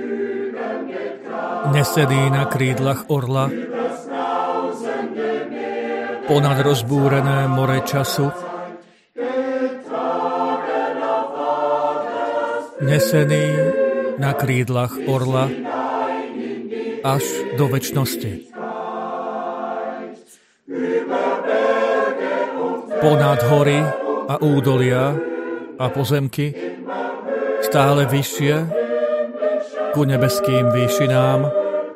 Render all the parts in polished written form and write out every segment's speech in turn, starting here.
Nesený na krídlach orla, ponad rozbúrené more času, nesený na krídlach orla až do večnosti. Ponad hory a údolia a pozemky, stále vyššie ku nebeským výšinám.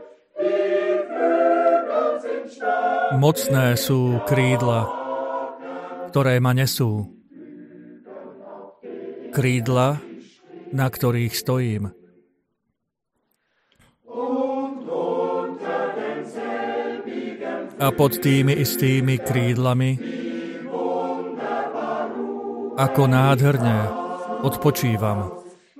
Mocné sú krídla, ktoré ma nesú. Krídla, na ktorých stojím. A pod tými istými krídlami, ako nádherne odpočívam.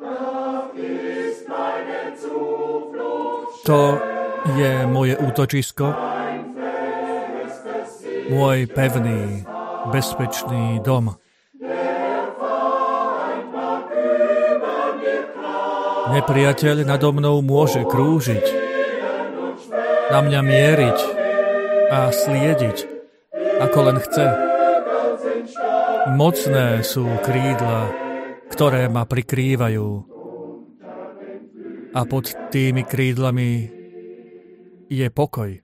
To je moje útočisko, môj pevný, bezpečný dom. Nepriateľ nado mnou môže krúžiť, na mňa mieriť a sliediť, ako len chce. Mocné sú krídla, ktoré ma prikrývajú. A pod tými krídlami je pokoj.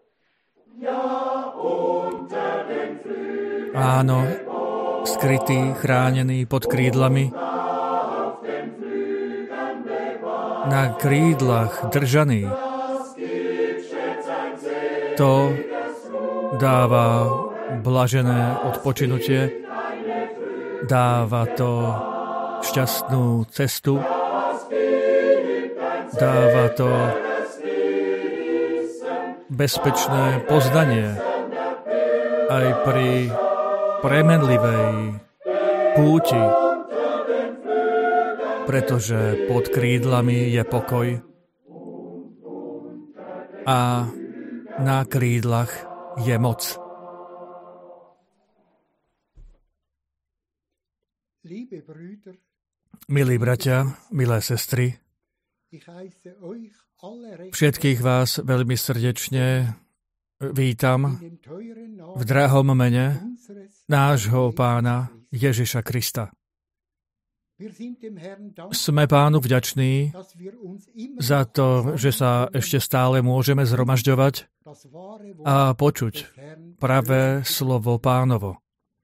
Áno, skrytý, chránený pod krídlami, na krídlach držaný. To dáva blažené odpočinutie, dáva to šťastnú cestu, dáva to bezpečné poznanie aj pri premenlivej púti, pretože pod krídlami je pokoj a na krídlach je moc. Milí bratia, milé sestry, všetkých vás veľmi srdečne vítam v drahom mene nášho Pána Ježiša Krista. Sme Pánu vďační za to, že sa ešte stále môžeme zhromažďovať a počuť pravé slovo Pánovo.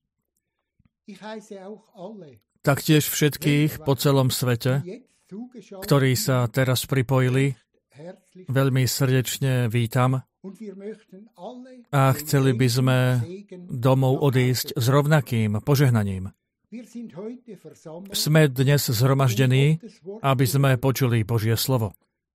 Taktiež všetkých po celom svete, ktorí sa teraz pripojili, veľmi srdečne vítam a chceli by sme domov odísť s rovnakým požehnaním. Sme dnes zhromaždení, aby sme počuli Božie slovo.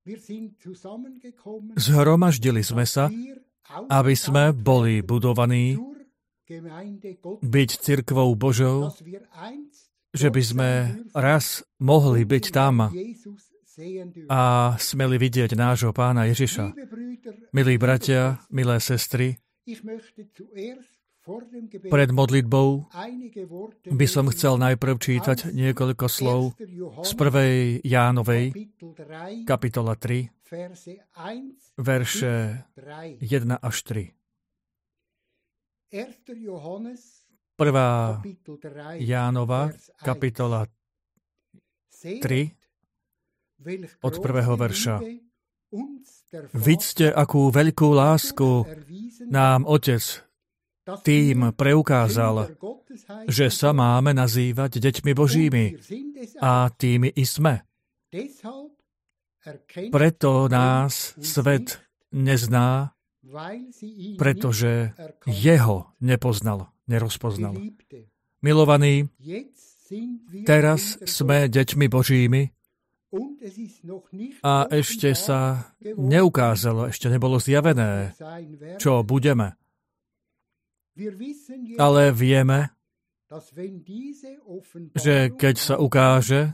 Zhromaždili sme sa, aby sme boli budovaní, byť cirkvou Božou, že by sme raz mohli byť tam a smeli vidieť nášho Pána Ježiša. Milí bratia, milé sestry, pred modlitbou by som chcel najprv čítať niekoľko slov z 1. Jánovej, kapitola 3, verše 1 až 3. 1. Jánova, kapitola 3, od 1. verša. Vidzte, akú veľkú lásku nám Otec tým preukázal, že sa máme nazývať deťmi Božími a tými i sme. Preto nás svet nezná, pretože jeho nepoznal, nerozpoznal. Milovaní, teraz sme deťmi Božími a ešte sa neukázalo, ešte nebolo zjavené, čo budeme. Ale vieme, že keď sa ukáže,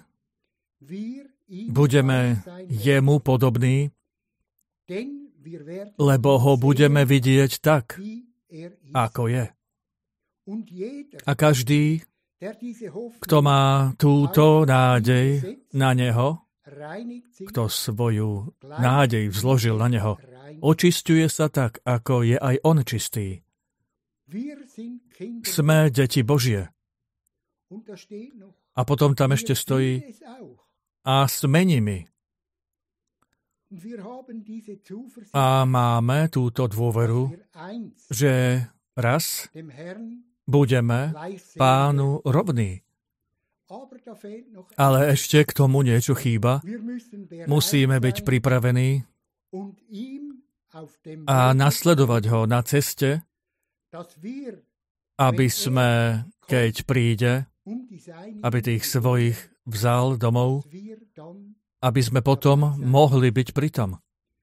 budeme jemu podobní, lebo ho budeme vidieť tak, ako je. A každý, kto má túto nádej na neho, kto svoju nádej vzložil na neho, očisťuje sa tak, ako je aj on čistý. Sme deti Božie. A potom tam ešte stojí a sme nimi. A máme túto dôveru, že raz budeme Pánu rovní. Ale ešte k tomu niečo chýba. Musíme byť pripravení a nasledovať ho na ceste, aby sme, keď príde, aby tých svojich vzal domov, aby sme potom mohli byť pritom.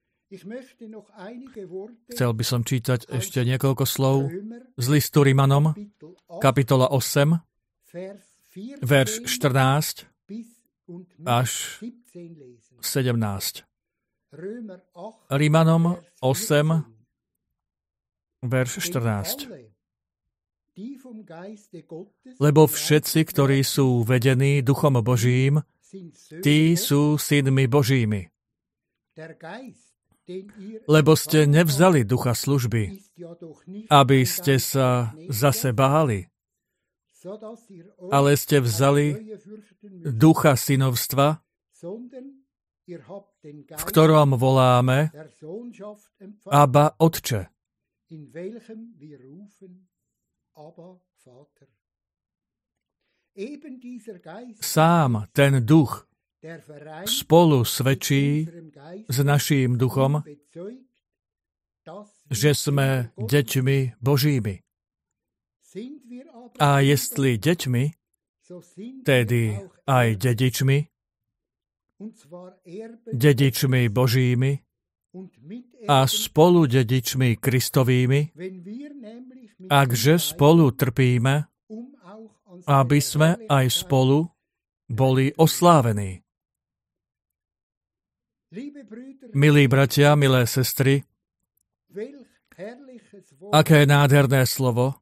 Chcel by som čítať ešte niekoľko slov z listu Rimanom, kapitola 8, verš 14 až 17. Rimanom 8, verš 14. Lebo všetci, ktorí sú vedení Duchom Božím, tí sú synmi Božími. Lebo ste nevzali ducha služby, aby ste sa zase báli, ale ste vzali ducha synovstva, v ktorom voláme Abba, Otče. Sám ten duch spolu svedčí s naším duchom, že sme deťmi Božími. A jestli deťmi, tedy aj dedičmi Božími a spolu dedičmi Kristovými, akže spolu trpíme, aby sme aj spolu boli oslávení. Milí bratia, milé sestry, aké nádherné slovo,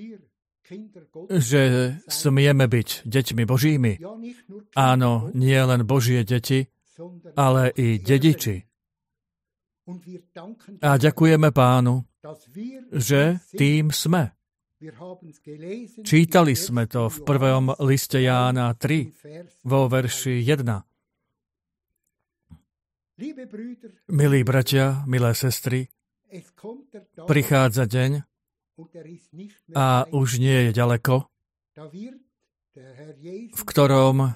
že smieme byť deťmi Božími. Áno, nie len Božie deti, ale i dediči. A ďakujeme Pánu, že tým sme. Čítali sme to v prvom liste Jána 3, vo verši 1. Milí bratia, milé sestry, prichádza deň a už nie je ďaleko, v ktorom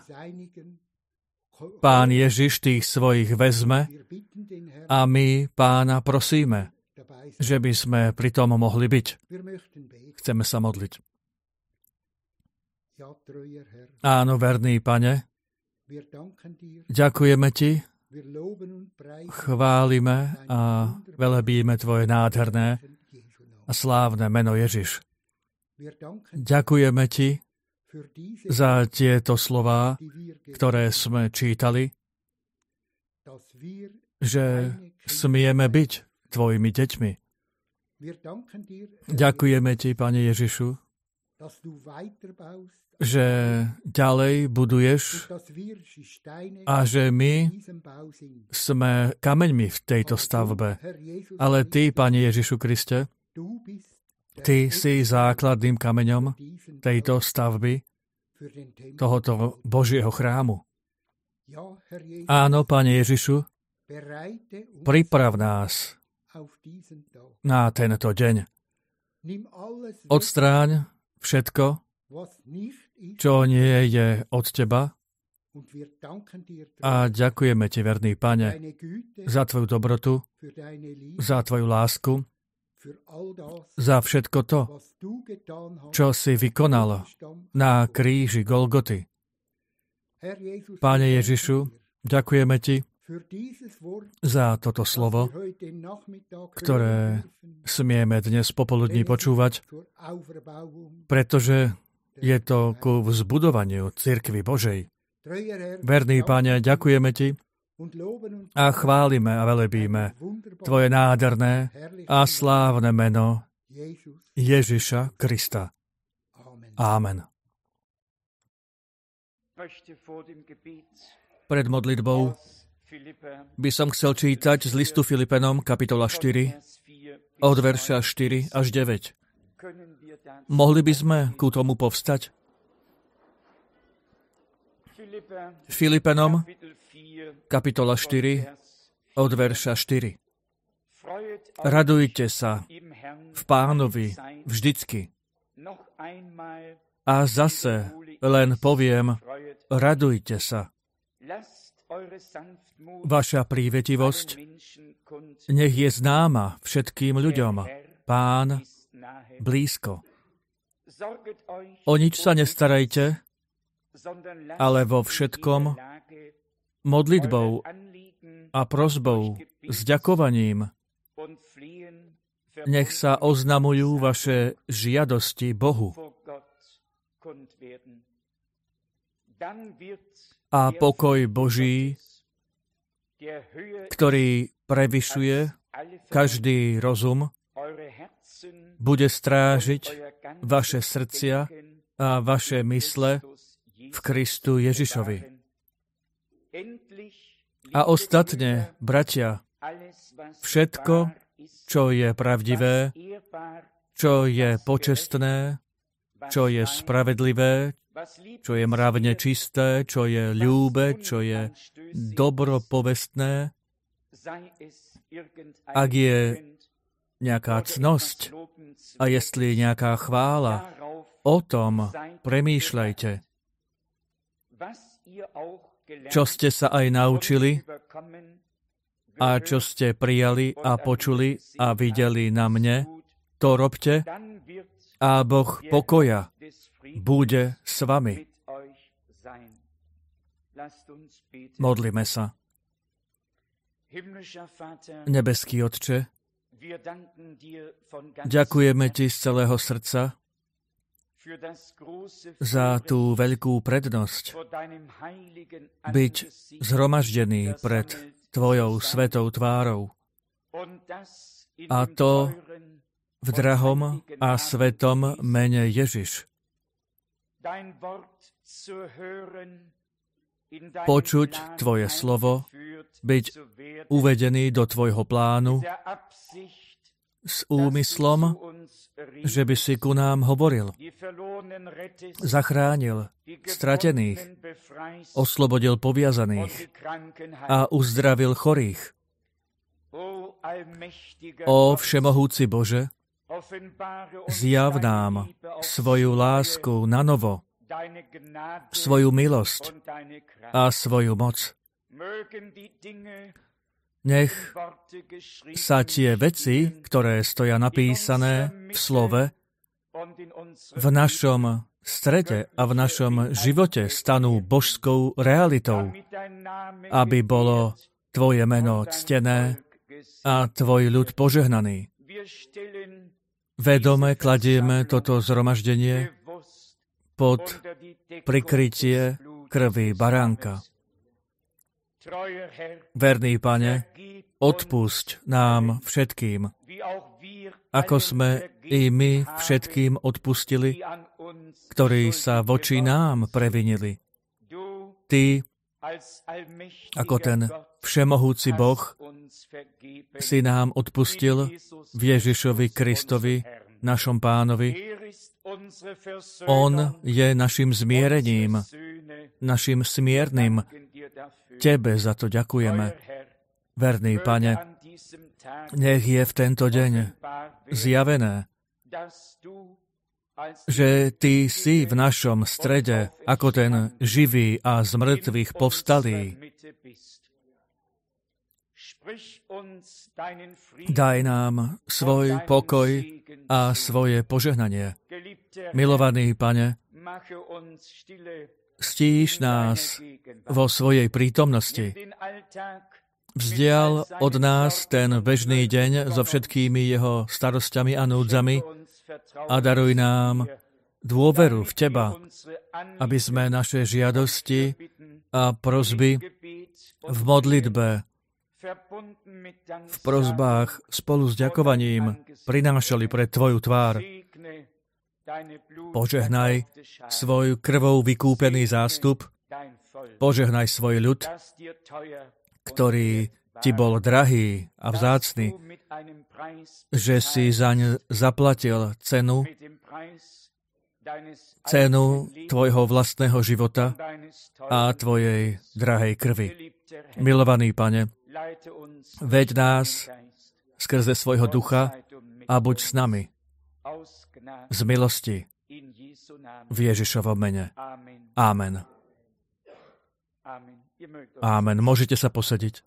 Pán Ježiš tých svojich vezme a my Pána prosíme, že by sme pri tom mohli byť. Chceme sa modliť. Áno, verný Pane, ďakujeme Ti, chválime a velebíme Tvoje nádherné a slávne meno Ježiš. Ďakujeme Ti za tieto slová, ktoré sme čítali, že smieme byť Tvojimi deťmi. Ďakujeme Ti, Pane Ježišu, že ďalej buduješ a že my sme kameňmi v tejto stavbe. Ale Ty, Pane Ježišu Kriste, Ty si základným kameňom tejto stavby, tohoto Božieho chrámu. Áno, Pane Ježišu, priprav nás na tento deň. Odstráň všetko, čo nie je od Teba, a ďakujeme Ti, verný Pane, za Tvoju dobrotu, za Tvoju lásku, za všetko to, čo si vykonal na kríži Golgoty. Pane Ježišu, ďakujeme Ti za toto slovo, ktoré smieme dnes popoludní počúvať, pretože je to ku vzbudovaniu cirkvi Božej. Verný Pane, ďakujeme Ti a chválime a velebíme Tvoje nádherné a slávne meno Ježiša Krista. Amen. Pred modlitbou by som chcel čítať z listu Filipenom, kapitola 4, od verša 4 až 9. Mohli by sme ku tomu povstať? Filipenom, kapitola 4, od verša 4. Radujte sa v Pánovi vždycky. A zase len poviem, radujte sa. Vaša prívetivosť nech je známa všetkým ľuďom. Pán blízko. O nič sa nestarajte, ale vo všetkom modlitbou a prosbou s ďakovaním nech sa oznamujú vaše žiadosti Bohu. A pokoj Boží, ktorý prevyšuje každý rozum, bude strážiť vaše srdcia a vaše mysle v Kristu Ježišovi. A ostatne, bratia, všetko, čo je pravdivé, čo je počestné, čo je spravedlivé, čo je mravne čisté, čo je ľúbe, čo je dobropovestné, ak je nejaká cnosť a jestli nejaká chvála, o tom premýšľajte. Čo ste sa aj naučili a čo ste prijali a počuli a videli na mne, to robte a Boh pokoja bude s vami. Modlíme sa. Nebeský Otče, ďakujeme Ti z celého srdca za tú veľkú prednosť byť zhromaždený pred Tvojou svetou tvárou. A to v drahom a svetom mene Ježiš. Počuť Tvoje slovo, byť uvedený do Tvojho plánu s úmyslom, že by si ku nám hovoril, zachránil stratených, oslobodil poviazaných a uzdravil chorých. Ó všemohúci Bože, zjav nám svoju lásku na novo, svoju milosť a svoju moc. Nech sa tie veci, ktoré stoja napísané v slove, v našom strede a v našom živote stanú božskou realitou, aby bolo Tvoje meno ctené a Tvoj ľud požehnaný. Vedome kladieme toto zhromaždenie pod prikrytie krvi baránka. Verný Pane, odpusť nám všetkým, ako sme i my všetkým odpustili, ktorí sa voči nám previnili. Ty, ako ten všemohúci Boh, si nám odpustil v Ježišovi Kristovi, našom Pánovi. On je našim zmierením, našim smiernym. Tebe za to ďakujeme. Verný Pane, nech je v tento deň zjavené, že Ty si v našom strede ako ten živý a z mŕtvych povstalý. Daj nám svoj pokoj a svoje požehnanie. Milovaný Pane, stíš nás vo svojej prítomnosti. Vzdial od nás ten bežný deň so všetkými jeho starosťami a núdzami a daruj nám dôveru v Teba, aby sme naše žiadosti a prosby v modlitbe, v prosbách spolu s ďakovaním prinášali pred Tvoju tvár. Požehnaj svoj krvou vykúpený zástup Požehnaj svoj ľud, ktorý ti bol drahý a vzácny, že si zaň zaplatil cenu tvojho vlastného života a tvojej drahej krvi. Milovaný Pane, veď nás skrze svojho ducha a buď s nami z milosti v Ježišovom mene. Amen. Amen. Môžete sa posediť.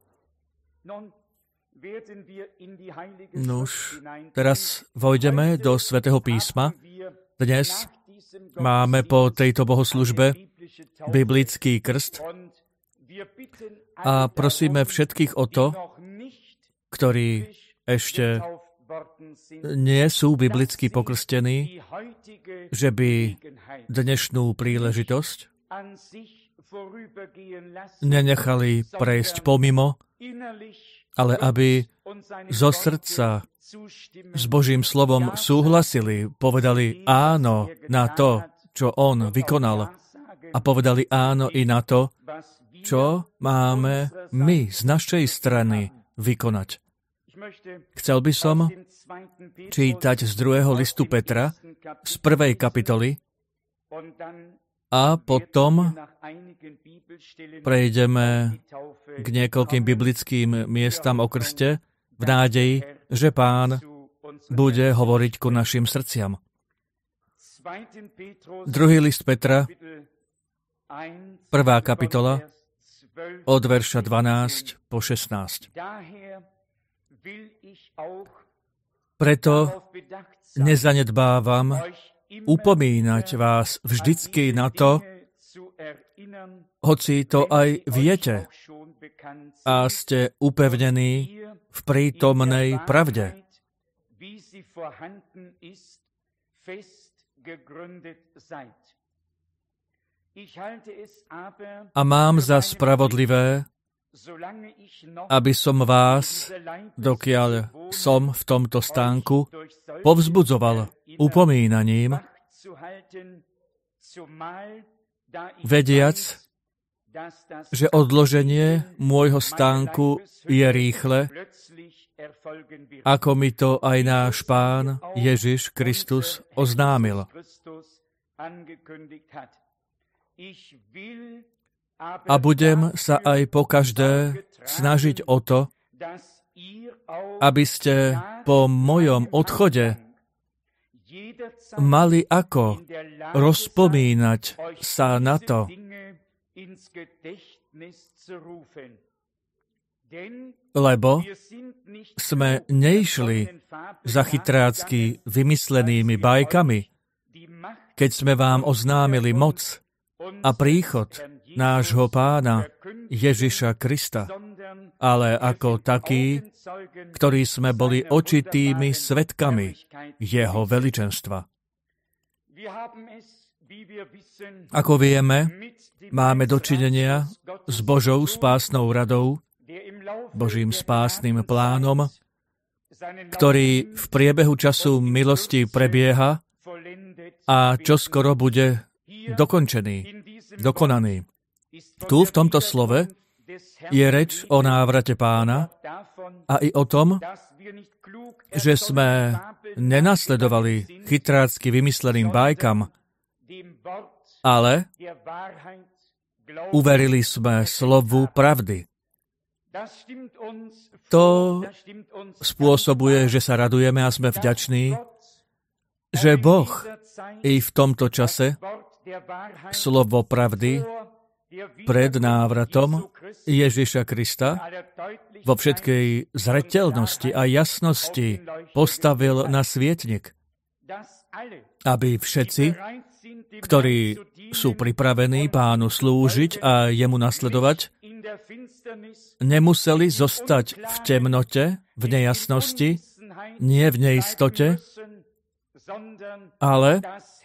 Nuž, teraz vojdeme do Svätého písma. Dnes máme po tejto bohoslužbe biblický krst a prosíme všetkých o to, ktorí ešte nie sú biblicky pokrstení, že by dnešnú príležitosť nenechali prejsť pomimo, ale aby zo srdca s Božím slovom súhlasili, povedali áno na to, čo on vykonal, a povedali áno i na to, čo máme my z našej strany vykonať. Chcel by som čítať z 2. listu Petra, z 1. kapitoly, a potom prejdeme k niekoľkým biblickým miestam o krste v nádeji, že Pán bude hovoriť ku našim srdciam. 2. list Petra, 1. kapitola, od verša 12 po 16. Preto nezanedbávam upomínať vás vždycky na to, hoci to aj viete a ste upevnení v prítomnej pravde. A mám za spravodlivé, aby som vás, dokiaľ som v tomto stánku, povzbudzoval upomínaním, vediac, že odloženie môjho stánku je rýchle, ako mi to aj náš Pán Ježiš Kristus oznámil. A budem sa aj pokaždé snažiť o to, aby ste po mojom odchode mali ako rozpomínať sa na to, lebo sme neišli za chytrácky vymyslenými bajkami, keď sme vám oznámili moc a príchod nášho Pána Ježiša Krista, ale ako takí, ktorí sme boli očitými svedkami jeho veličenstva. Ako vieme, máme dočinenia s Božou spásnou radou, Božím spásnym plánom, ktorý v priebehu času milosti prebieha a čoskoro bude dokonaný. Tu v tomto slove je reč o návrate Pána a i o tom, že sme nenasledovali chytrácky vymysleným bajkam, ale uverili sme slovu pravdy. To spôsobuje, že sa radujeme a sme vďační, že Boh i v tomto čase slovo pravdy pred návratom Ježiša Krista vo všetkej zreteľnosti a jasnosti postavil na svietnik, aby všetci, ktorí sú pripravení Pánu slúžiť a jemu nasledovať, nemuseli zostať v temnote, v nejasnosti, nie v neistote, ale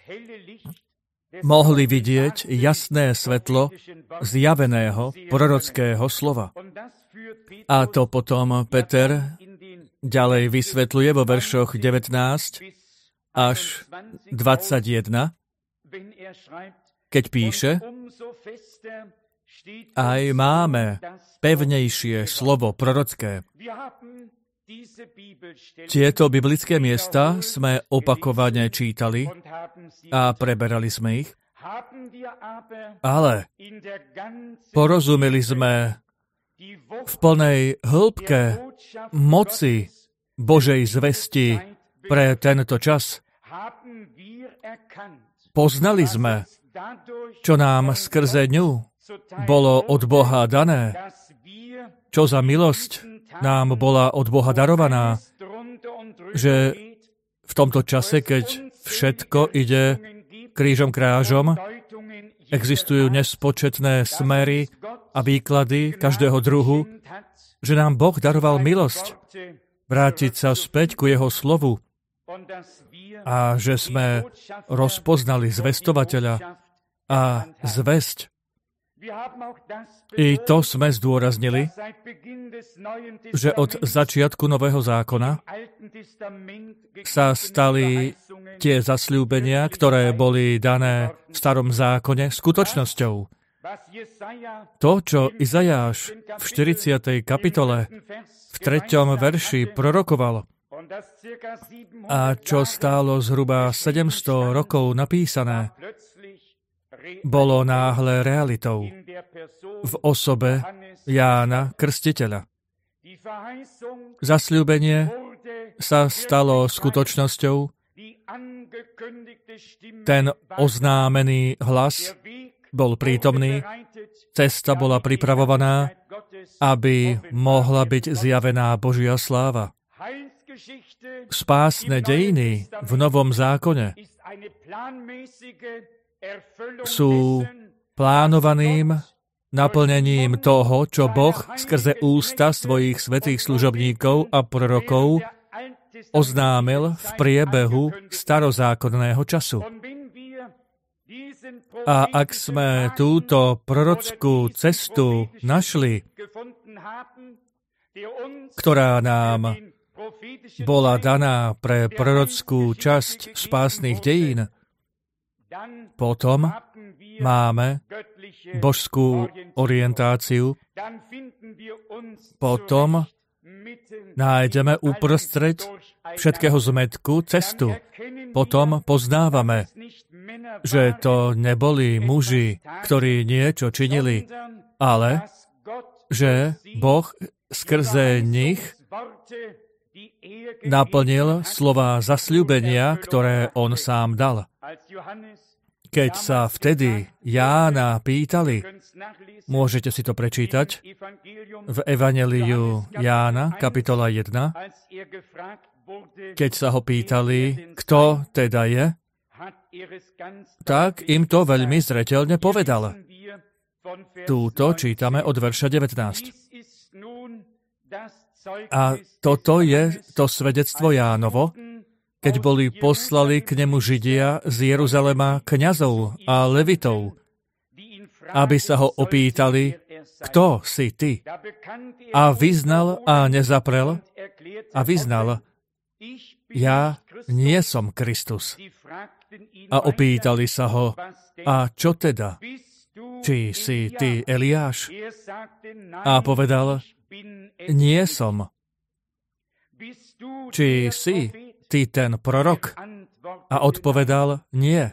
mohli vidieť jasné svetlo zjaveného prorockého slova. A to potom Peter ďalej vysvetľuje vo veršoch 19 až 21, keď píše: aj máme pevnejšie slovo prorocké. Tieto biblické miesta sme opakovane čítali a preberali sme ich, ale porozumeli sme v plnej hĺbke moci Božej zvesti pre tento čas. Poznali sme, čo nám skrze ňu bolo od Boha dané, čo za milosť nám bola od Boha darovaná, že v tomto čase, keď všetko ide krížom krážom, existujú nespočetné smery a výklady každého druhu, že nám Boh daroval milosť vrátiť sa späť ku jeho slovu a že sme rozpoznali zvestovateľa a zvesť. I to sme zdôraznili, že od začiatku Nového zákona sa stali tie zasľúbenia, ktoré boli dané v Starom zákone, skutočnosťou. To, čo Izajáš v 40. kapitole v 3. verši prorokoval a čo stálo zhruba 700 rokov napísané, bolo náhle realitou v osobe Jána Krstiteľa. Zasľúbenie sa stalo skutočnosťou, ten oznámený hlas bol prítomný, cesta bola pripravovaná, aby mohla byť zjavená Božia sláva. Spásne dejiny v Novom zákone sú plánovaným naplnením toho, čo Boh skrze ústa svojich svätých služobníkov a prorokov oznámil v priebehu starozákonného času. A ak sme túto prorockú cestu našli, ktorá nám bola daná pre prorockú časť spásnych dejín, potom máme božskú orientáciu, potom nájdeme uprostred všetkého zmätku cestu. Potom poznávame, že to neboli muži, ktorí niečo činili, ale že Boh skrze nich naplnil slová zasľúbenia, ktoré on sám dal. Keď sa vtedy Jána pýtali, môžete si to prečítať, v Evanjeliu Jána, kapitola 1, keď sa ho pýtali, kto teda je, tak im to veľmi zreteľne povedal. Túto čítame od verša 19. A toto je to svedectvo Jánovo, keď boli poslali k nemu Židia z Jeruzalema kňazov a levitov, aby sa ho opýtali, kto si ty? A vyznal a nezaprel a vyznal, ja nie som Kristus. A opýtali sa ho, a čo teda? Či si ty Eliáš? A povedal, nie som. Či si ty ten prorok? A odpovedal, nie.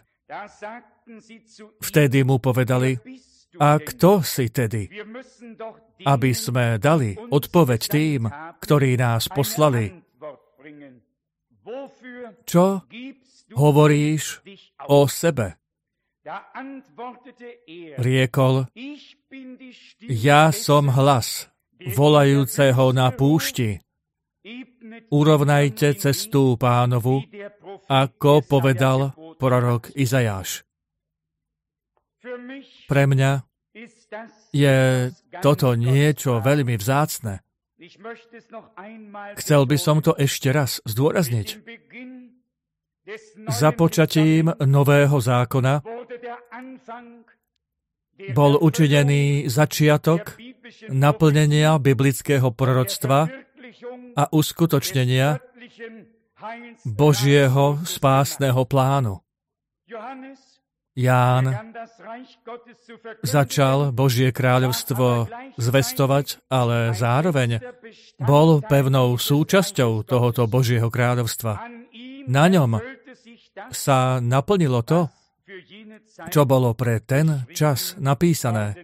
Vtedy mu povedali, a kto si tedy? Aby sme dali odpoveď tým, ktorí nás poslali. Čo hovoríš o sebe? Riekol, ja som hlas volajúceho na púšti. Urovnajte cestu Pánovu, ako povedal prorok Izajáš. Pre mňa je toto niečo veľmi vzácne. Chcel by som to ešte raz zdôrazniť. Započatím Nového zákona bol učinený začiatok naplnenia biblického proroctva a uskutočnenia Božieho spásneho plánu. Ján začal Božie kráľovstvo zvestovať, ale zároveň bol pevnou súčasťou tohoto Božieho kráľovstva. Na ňom sa naplnilo to, čo bolo pre ten čas napísané.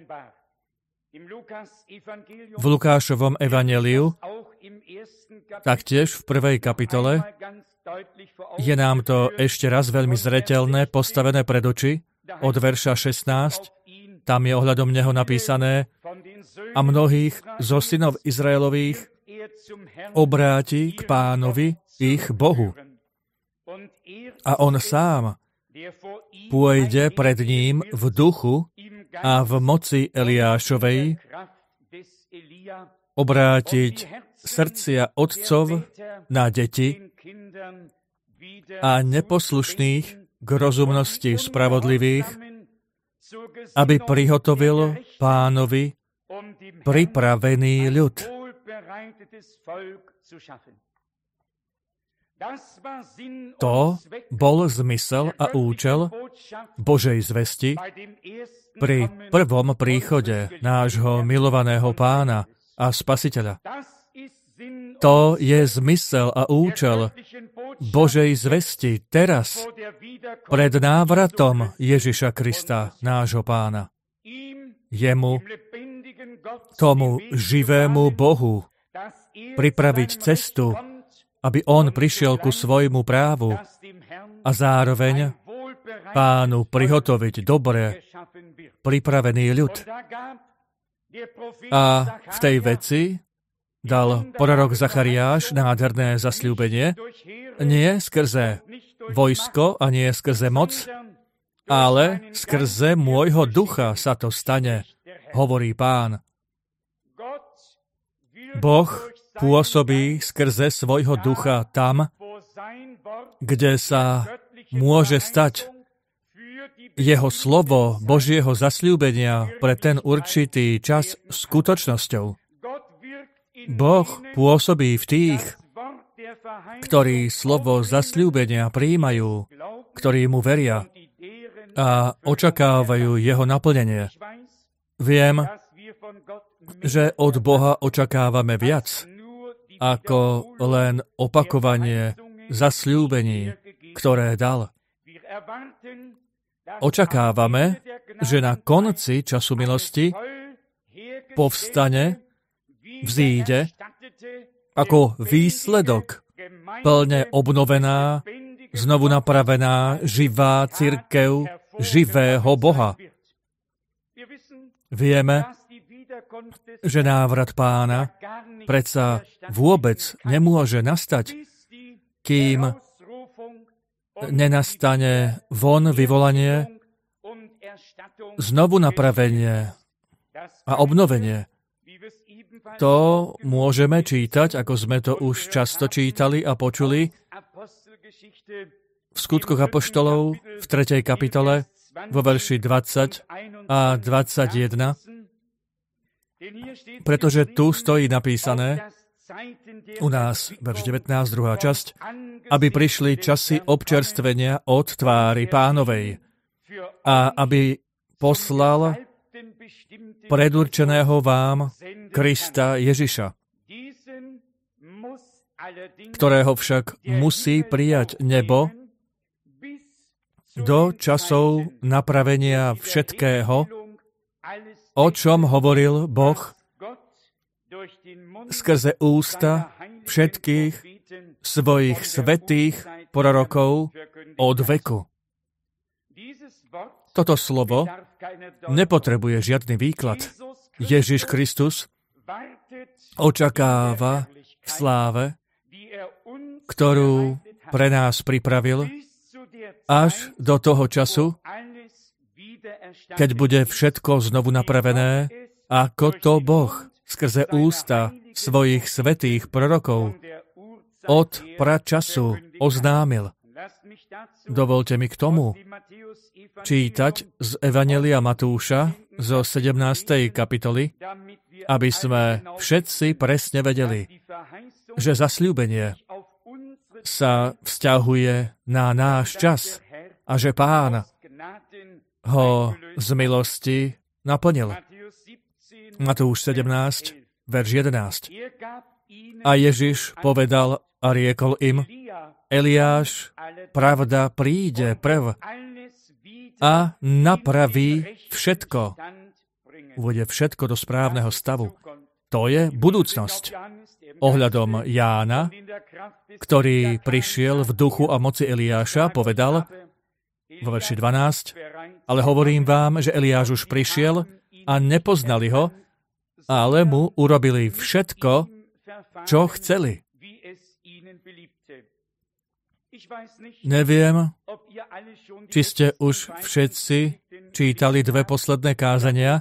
V Lukášovom evanjeliu, taktiež v 1. kapitole, je nám to ešte raz veľmi zreteľné, postavené pred oči, od verša 16, tam je ohľadom neho napísané: a mnohých zo synov Izraelových obráti k Pánovi, ich Bohu. A on sám pôjde pred ním v duchu a v moci Eliášovej obrátiť srdcia otcov na deti a neposlušných k rozumnosti spravodlivých, aby prihotovil Pánovi pripravený ľud. To bol zmysel a účel Božej zvesti pri prvom príchode nášho milovaného Pána a Spasiteľa. To je zmysel a účel Božej zvesti teraz, pred návratom Ježiša Krista, nášho Pána. Jemu, tomu živému Bohu, pripraviť cestu, aby on prišiel ku svojmu právu a zároveň Pánu prihotoviť dobre pripravený ľud. A v tej veci dal prorok Zachariáš nádherné zasľúbenie, nie skrze vojsko a nie skrze moc, ale skrze môjho ducha sa to stane, hovorí Pán. Boh pôsobí skrze svojho ducha tam, kde sa môže stať jeho slovo Božieho zasľúbenia pre ten určitý čas skutočnosťou. Boh pôsobí v tých, ktorí slovo zasľúbenia prijímajú, ktorí mu veria a očakávajú jeho naplnenie. Viem, že od Boha očakávame viac ako len opakovanie zasľúbení, ktoré dal. Očakávame, že na konci času milosti povstane, vzíde ako výsledok plne obnovená, znovu napravená, živá cirkev živého Boha. Vieme, že návrat Pána predsa vôbec nemôže nastať, kým nenastane von vyvolanie, znovu napravenie a obnovenie. To môžeme čítať, ako sme to už často čítali a počuli v Skutkoch apoštolov v 3. kapitole vo verši 20 a 21, pretože tu stojí napísané, u nás, verš 19, druhá časť, aby prišli časy občerstvenia od tvári Pánovej a aby poslal predurčeného vám Krista Ježiša, ktorého však musí prijať nebo do časov napravenia všetkého, o čom hovoril Boh skrze ústa všetkých svojich svätých prorokov od veku. Toto slovo nepotrebuje žiadny výklad. Ježiš Kristus očakáva v sláve, ktorú pre nás pripravil, až do toho času, keď bude všetko znovu napravené, ako to Boh skrze ústa svojich svätých prorokov od pračasu oznámil. Dovolte mi k tomu čítať z Evanjelia Matúša zo 17. kapitoly, aby sme všetci presne vedeli, že zasľúbenie sa vzťahuje na náš čas a že Pán ho z milosti naplnil. Matúš 17, verš 11. A Ježiš povedal a riekol im, Eliáš, pravda, príde prv a napraví všetko. Uvedie všetko do správneho stavu. To je budúcnosť. Ohľadom Jána, ktorý prišiel v duchu a moci Eliáša, povedal vo verši 12, ale hovorím vám, že Eliáš už prišiel a nepoznali ho, ale mu urobili všetko, čo chceli. Neviem, či ste už všetci čítali 2 posledné kázania,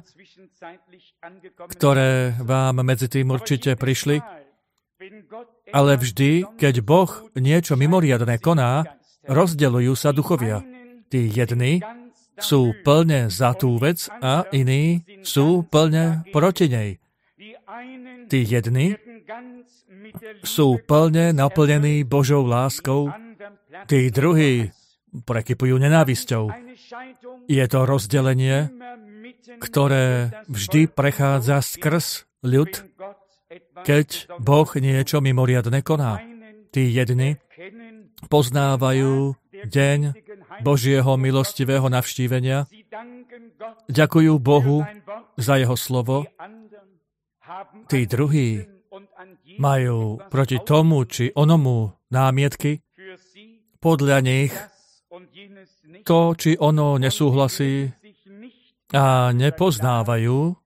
ktoré vám medzi tým určite prišli, ale vždy, keď Boh niečo mimoriadne koná, rozdeľujú sa duchovia. Tí jedni sú plne za tú vec a iní sú plne proti nej. Tí jedni sú plne naplnení Božou láskou, tí druhí prekypujú nenávisťou. Je to rozdelenie, ktoré vždy prechádza skrz ľud, keď Boh niečo mimoriadne koná. Tí jedni poznávajú deň Božieho milostivého navštívenia, ďakujú Bohu za jeho slovo, tí druhí majú proti tomu či onomu námietky, podľa nich to či ono nesúhlasí a nepoznávajú,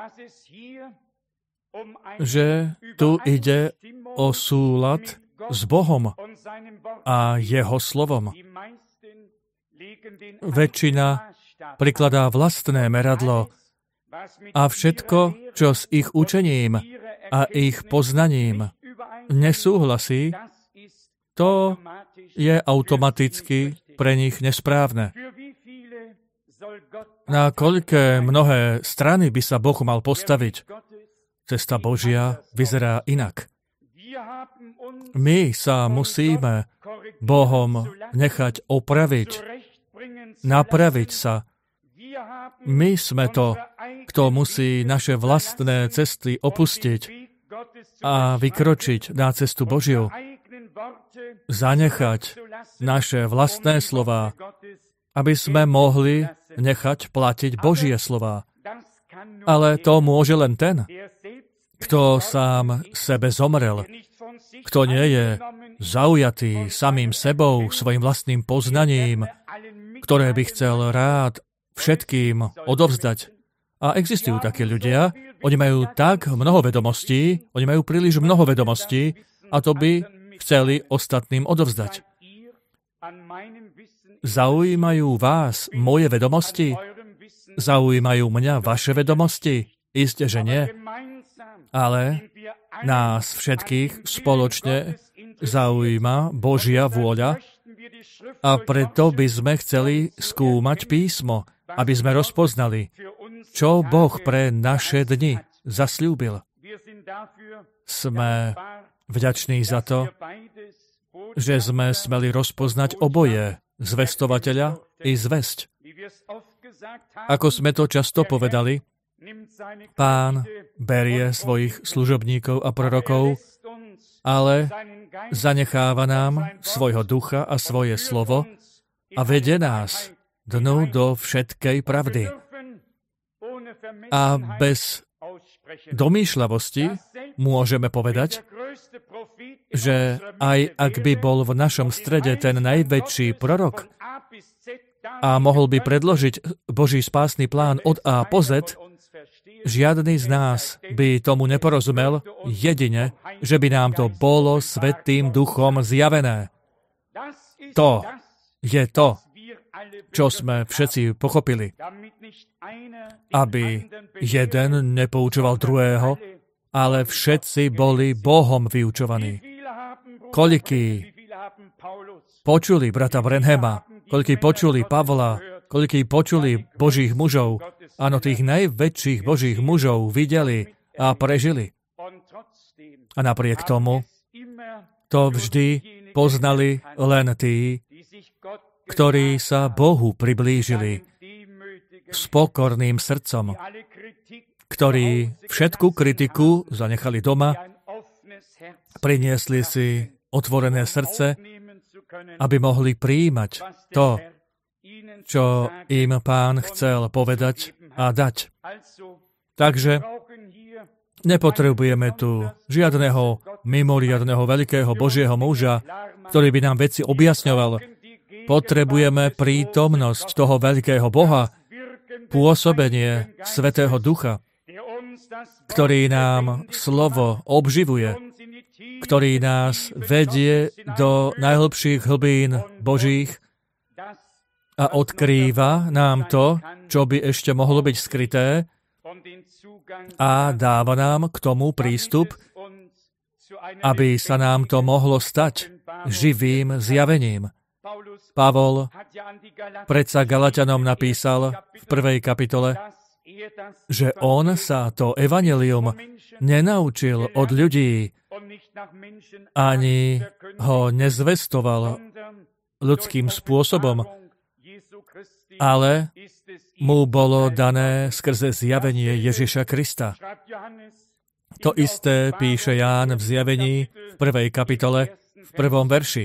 že tu ide o súlad s Bohom a jeho slovom. Väčšina prikladá vlastné meradlo a všetko, čo s ich učením a ich poznaním nesúhlasí, to je automaticky pre nich nesprávne. Na koľké mnohé strany by sa Boh mal postaviť? Cesta Božia vyzerá inak. My sa musíme Bohom nechať opraviť, napraviť sa. My sme to, kto musí naše vlastné cesty opustiť a vykročiť na cestu Božiu. Zanechať naše vlastné slová, aby sme mohli nechať platiť Božie slová. Ale to môže len ten, kto sám sebe zomrel, kto nie je zaujatý samým sebou, svojim vlastným poznaním, ktoré by chcel rád všetkým odovzdať. A existujú takí ľudia, oni majú tak mnoho vedomostí, oni majú príliš mnoho vedomostí a to by chceli ostatným odovzdať. Zaujímajú vás moje vedomosti? Zaujímajú mňa vaše vedomosti? Isté, že nie. Ale nás všetkých spoločne zaujíma Božia vôľa a preto by sme chceli skúmať písmo, aby sme rozpoznali, čo Boh pre naše dni zasľúbil. Sme vďační za to, že sme smeli rozpoznať oboje, zvestovateľa i zvesť. Ako sme to často povedali, Pán berie svojich služobníkov a prorokov, ale zanecháva nám svojho ducha a svoje slovo a vedie nás dnu do všetkej pravdy. A bez domýšľavosti môžeme povedať, že aj ak by bol v našom strede ten najväčší prorok a mohol by predložiť Boží spásny plán od A po Z, žiadny z nás by tomu neporozumel, jedine, že by nám to bolo Svätým Duchom zjavené. To je to, čo sme všetci pochopili. Aby jeden nepoučoval druhého, ale všetci boli Bohom vyučovaní. Koľkí počuli brata Branhama, koľkí počuli Pavla, koľkí počuli Božích mužov, áno, tých najväčších Božích mužov videli a prežili. A napriek tomu to vždy poznali len tí, ktorí sa Bohu priblížili s pokorným srdcom, ktorí všetku kritiku zanechali doma, priniesli si otvorené srdce, aby mohli prijímať to, čo im Pán chcel povedať a dať. Takže nepotrebujeme tu žiadneho mimoriadneho veľkého Božieho muža, ktorý by nám veci objasňoval. Potrebujeme prítomnosť toho veľkého Boha, pôsobenie Svätého Ducha, ktorý nám slovo obživuje, ktorý nás vedie do najhlbších hlbín Božích a odkrýva nám to, čo by ešte mohlo byť skryté a dáva nám k tomu prístup, aby sa nám to mohlo stať živým zjavením. Pavol predsa Galatianom napísal v 1. kapitole, že on sa to evanjelium nenaučil od ľudí, ani ho nezvestoval ľudským spôsobom, ale mu bolo dané skrze zjavenie Ježiša Krista. To isté píše Ján v zjavení v 1. kapitole v 1. verši.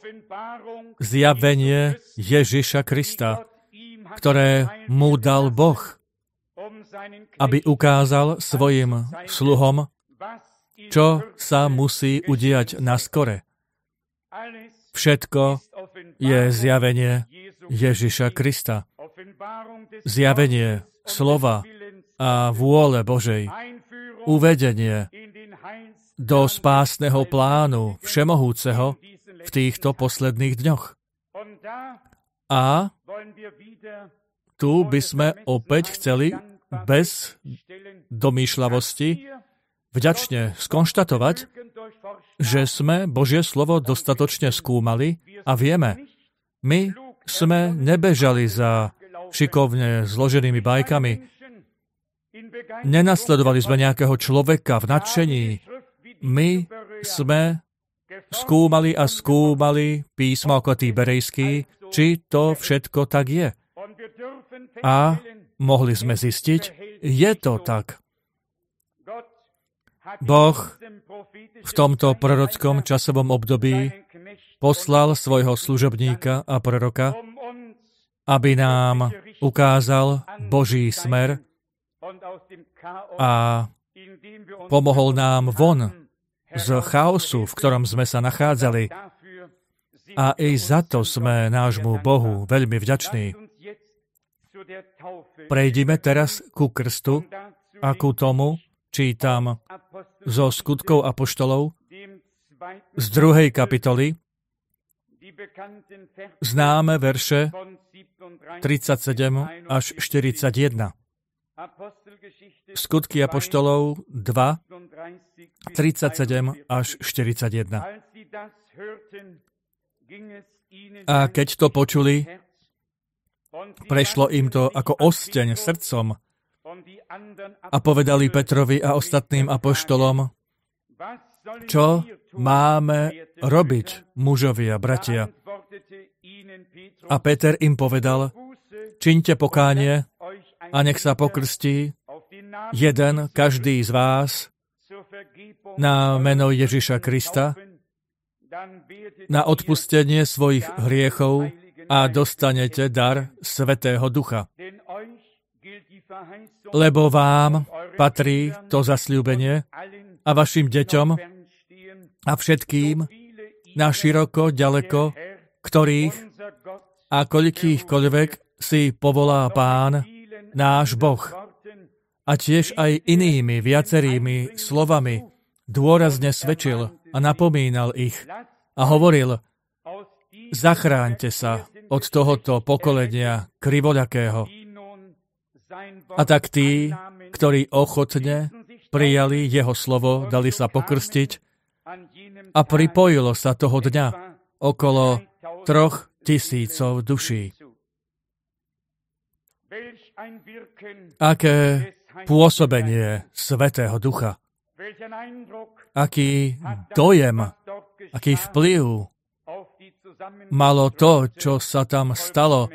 Zjavenie Ježiša Krista, ktoré mu dal Boh, aby ukázal svojim sluhom, čo sa musí udiať naskore. Všetko je zjavenie Ježiša Krista. Zjavenie slova a vôle Božej. Uvedenie do spásneho plánu Všemohúceho v týchto posledných dňoch. A tu by sme opäť chceli bez domýšľavosti vďačne skonštatovať, že sme Božie slovo dostatočne skúmali a vieme, my sme nebežali za šikovne zloženými bajkami, nenasledovali sme nejakého človeka v nadšení, my sme skúmali a skúmali písmo ako tí Berejskí, či to všetko tak je. A mohli sme zistiť, je to tak. Boh v tomto prorockom časovom období poslal svojho služobníka a proroka, aby nám ukázal Boží smer a pomohol nám von z chaosu, v ktorom sme sa nachádzali. A i za to sme nášmu Bohu veľmi vďační. Prejdime teraz ku krstu a ku tomu čítam zo Skutkov apoštolov z 2. kapitoly známe verše 37 až 41. Skutky apoštolov 2, 37 až 41. A keď to počuli, prešlo im to ako osteň srdcom a povedali Petrovi a ostatným apoštolom, čo máme robiť, mužovia, bratia. A Peter im povedal, čiňte pokánie a nech sa pokrstí jeden, každý z vás, na meno Ježiša Krista, na odpustenie svojich hriechov a dostanete dar Svätého Ducha. Lebo vám patrí to zasľúbenie a vašim deťom a všetkým na široko, ďaleko, ktorých a koľkýchkoľvek si povolá Pán, náš Boh. A tiež aj inými viacerými slovami dôrazne svedčil a napomínal ich a hovoril, zachráňte sa od tohoto pokolenia krivoľakého. A tak tí, ktorí ochotne prijali jeho slovo, dali sa pokrstiť a pripojilo sa toho dňa okolo 3,000 duší. Aké pôsobenie Svätého Ducha, aký dojem, aký vplyv malo to, čo sa tam stalo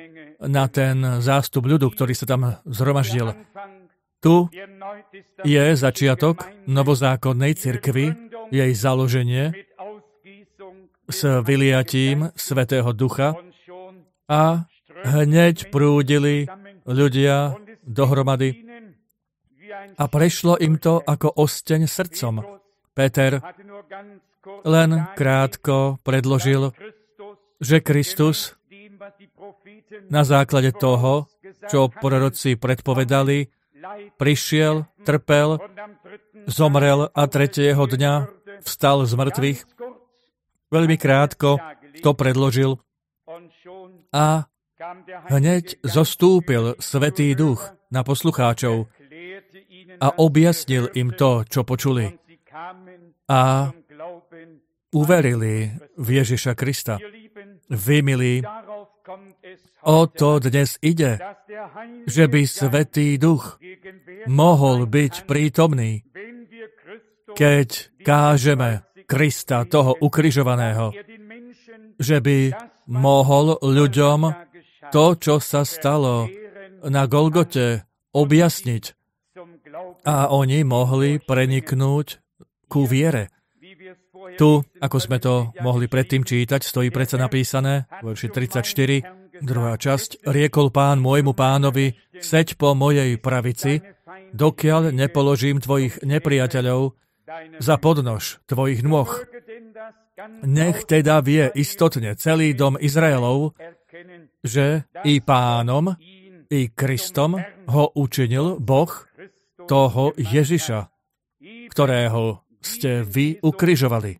na ten zástup ľudu, ktorý sa tam zhromaždil. Tu je začiatok novozákonnej cirkvi, jej založenie s vyliatím Svätého Ducha a hneď prúdili ľudia dohromady a prešlo im to ako osteň srdcom. Peter len krátko predložil, že Kristus na základe toho, čo proroci predpovedali, prišiel, trpel, zomrel a tretieho dňa vstal z mŕtvych. Veľmi krátko to predložil a hneď zostúpil Svätý Duch na poslucháčov a objasnil im to, čo počuli. A uverili v Ježiša Krista. Vy, milí, o to dnes ide, že by Svätý Duch mohol byť prítomný, keď kážeme Krista, toho ukrižovaného, že by mohol ľuďom to, čo sa stalo na Golgote, objasniť a oni mohli preniknúť ku viere. Tu, ako sme to mohli predtým čítať, stojí predsa napísané, verši 34, druhá časť, riekol Pán môjmu pánovi, seď po mojej pravici, dokiaľ nepoložím tvojich nepriateľov za podnož tvojich nôh. Nech teda vie istotne celý dom Izraelov, že i Pánom, i Kristom ho učinil Boh, toho Ježiša, ktorého ste vy ukrižovali.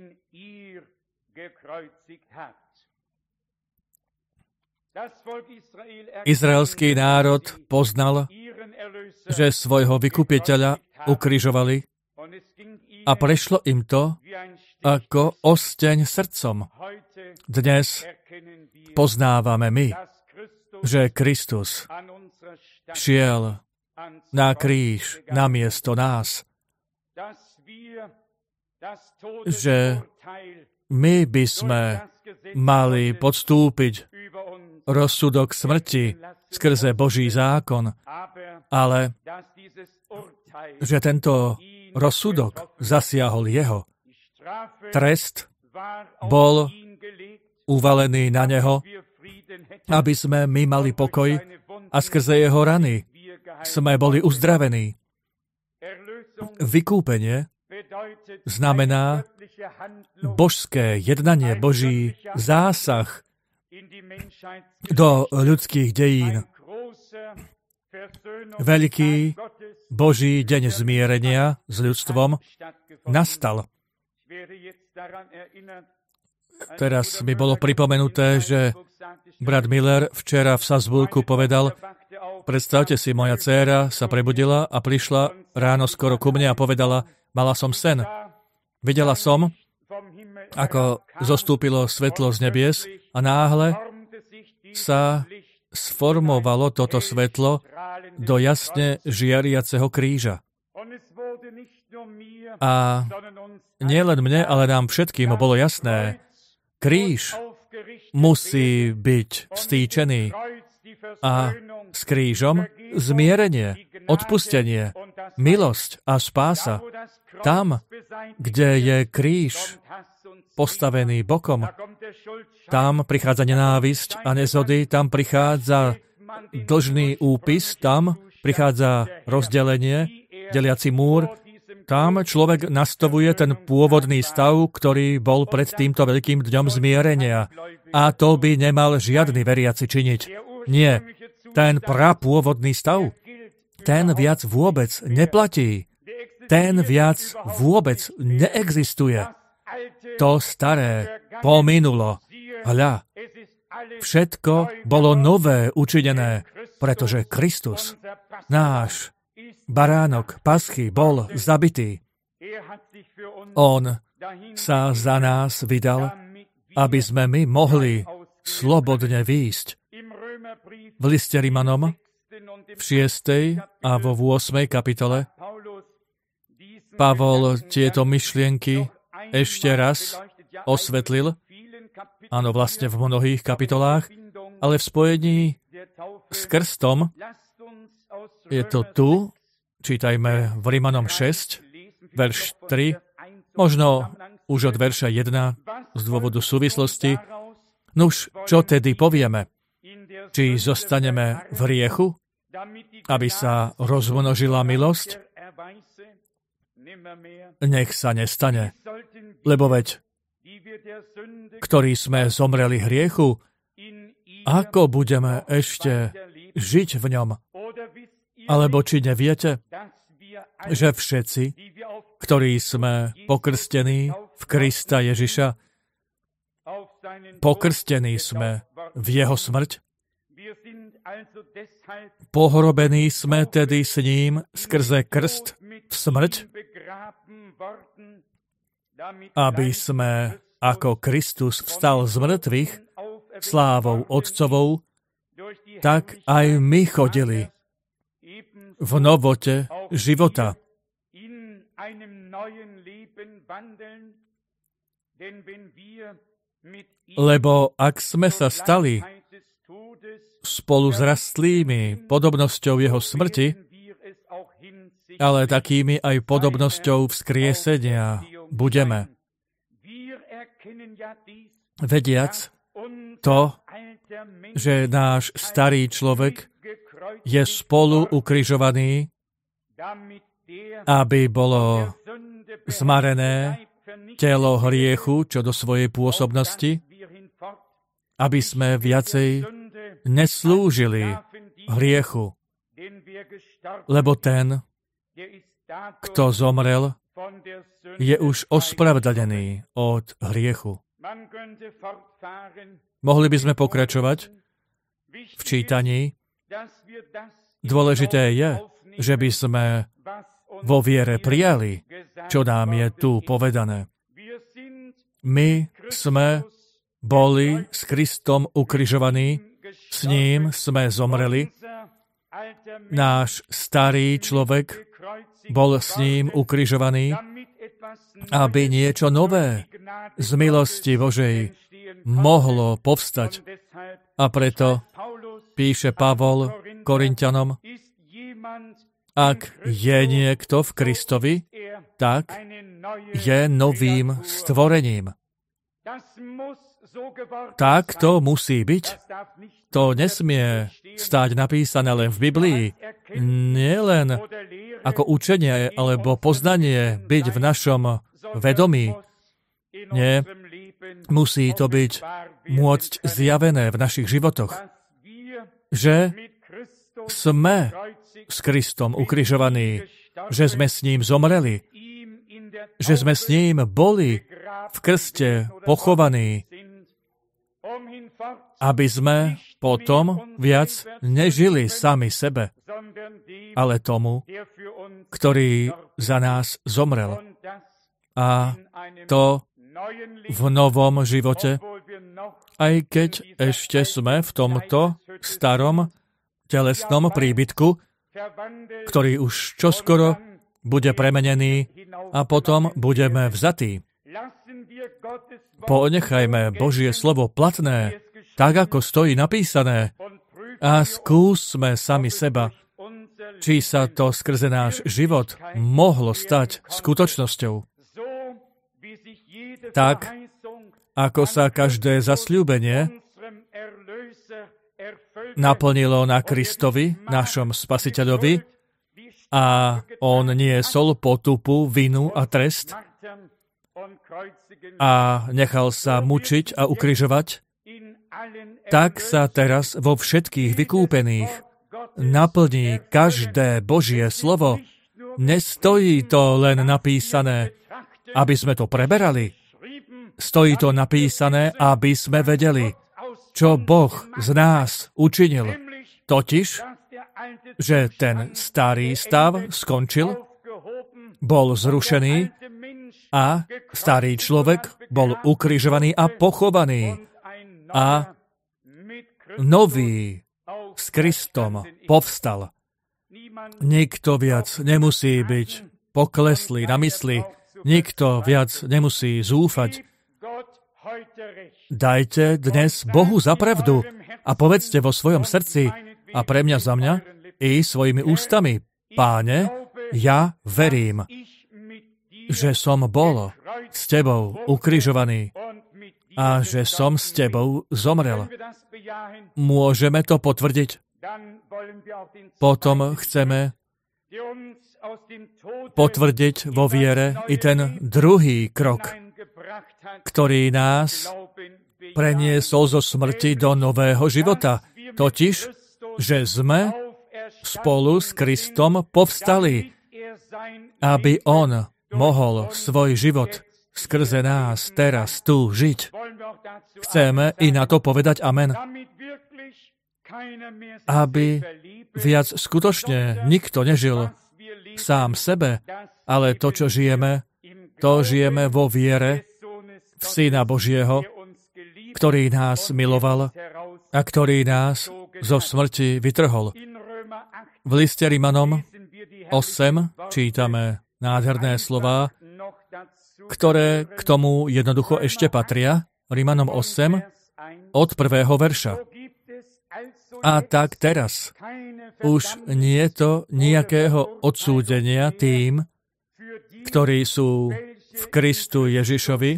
Izraelský národ poznal, že svojho vykupiteľa ukrižovali a prešlo im to ako osteň srdcom. Dnes poznávame my, že Kristus šiel na kríž namiesto nás, že my by sme mali podstúpiť rozsudok smrti skrze Boží zákon, ale že tento rozsudok zasiahol jeho. Trest bol uvalený na neho, aby sme my mali pokoj a skrze jeho rany sme boli uzdravení. Vykúpenie znamená božské jednanie, Boží zásah do ľudských dejín. Veľký Boží deň zmierenia s ľudstvom nastal. Teraz mi bolo pripomenuté, že brat Miller včera v Salzburgu povedal, predstavte si, moja dcéra sa prebudila a prišla ráno skoro ku mne a povedala, mala som sen. Videla som, ako zostúpilo svetlo z nebies a náhle sa sformovalo toto svetlo do jasne žiariaceho kríža. A nielen mne, ale nám všetkým bolo jasné, kríž musí byť vstýčený a s krížom zmierenie, odpustenie, milosť a spása. Tam, kde je kríž postavený bokom, tam prichádza nenávisť a nezhody, tam prichádza dlžný úpis, tam prichádza rozdelenie, deliaci múr, tam človek nastavuje ten pôvodný stav, ktorý bol pred týmto veľkým dňom zmierenia. A to by nemal žiadny veriaci činiť. Nie, ten prapôvodný stav, ten viac vôbec neplatí. Ten viac vôbec neexistuje. To staré pominulo. Hľa, všetko bolo nové učinené, pretože Kristus, náš baránok paschy, bol zabitý. On sa za nás vydal, aby sme my mohli slobodne výjsť. V liste Rimanom v 6. a vo 8. kapitole Pavol tieto myšlienky ešte raz osvetlil, áno, vlastne v mnohých kapitolách, ale v spojení s krstom, je to tu, čítajme v Rimanom 6, verš 3, možno už od verša 1 z dôvodu súvislosti. Nuž, čo tedy povieme? Či zostaneme v hriechu, aby sa rozmnožila milosť? Nech sa nestane. Lebo veď, ktorí sme zomreli hriechu, ako budeme ešte žiť v ňom? Alebo či neviete, že všetci, ktorí sme pokrstení v Krista Ježiša, pokrstení sme v jeho smrť? Pohrobení sme tedy s ním skrze krst v smrť, aby sme ako Kristus vstal z mŕtvych slávou Otcovou, tak aj my chodili v novote života. Lebo ak sme sa stali spolu s rastlými podobnosťou jeho smrti, ale takými aj podobnosťou vzkriesenia budeme. Vediac to, že náš starý človek je spolu ukrižovaný, aby bolo zmarené telo hriechu čo do svojej pôsobnosti, aby sme viacej neslúžili hriechu, lebo ten, kto zomrel, je už ospravedlnený od hriechu. Mohli by sme pokračovať v čítaní. Dôležité je, že by sme vo viere prijali, čo nám je tu povedané. My sme boli s Kristom ukrižovaní, s ním sme zomreli. Náš starý človek bol s ním ukrižovaný, aby niečo nové z milosti Božej mohlo povstať. A preto píše Pavol Korinťanom, ak je niekto v Kristovi, tak je novým stvorením. Tak to musí byť. To nesmie stáť napísané len v Biblii. Nie len ako učenie alebo poznanie byť v našom vedomí. Nie. Musí to byť môcť zjavené v našich životoch. Že sme s Kristom ukrižovaní, že sme s ním zomreli, že sme s ním boli v krste pochovaní, aby sme potom viac nežili sami sebe, ale tomu, ktorý za nás zomrel. A to v novom živote, aj keď ešte sme v tomto starom telesnom príbytku, ktorý už čoskoro bude premenený a potom budeme vzatí. Ponechajme Božie slovo platné, tak ako stojí napísané, a skúsme sami seba, či sa to skrze náš život mohlo stať skutočnosťou. Tak, ako sa každé zasľúbenie naplnilo na Kristovi, našom Spasiteľovi, a on niesol potupu, vinu a trest a nechal sa mučiť a ukrižovať, tak sa teraz vo všetkých vykúpených naplní každé Božie slovo. Nestojí to len napísané, aby sme to preberali. Stojí to napísané, aby sme vedeli, čo Boh z nás učinil. Totiž, že ten starý stav skončil, bol zrušený a starý človek bol ukrižovaný a pochovaný. A nový s Kristom povstal. Nikto viac nemusí byť pokleslý na mysli, nikto viac nemusí zúfať. Dajte dnes Bohu za pravdu a povedzte vo svojom srdci, a pre mňa za mňa i svojimi ústami. Páne, ja verím, že som bol s tebou ukrižovaný a že som s tebou zomrel. Môžeme to potvrdiť? Potom chceme potvrdiť vo viere i ten druhý krok, ktorý nás preniesol zo smrti do nového života. Totiž, že sme spolu s Kristom povstali, aby on mohol svoj život skrze nás teraz tu žiť. Chceme i na to povedať amen. Aby viac skutočne nikto nežil sám sebe, ale to, čo žijeme, to žijeme vo viere v Syna Božieho, ktorý nás miloval a ktorý nás zo smrti vytrhol. V liste Rimanom 8 čítame nádherné slová, ktoré k tomu jednoducho ešte patria. Rimanom 8 od 1. verša. A tak teraz už nie je to nejakého odsúdenia tým, ktorí sú v Kristu Ježišovi,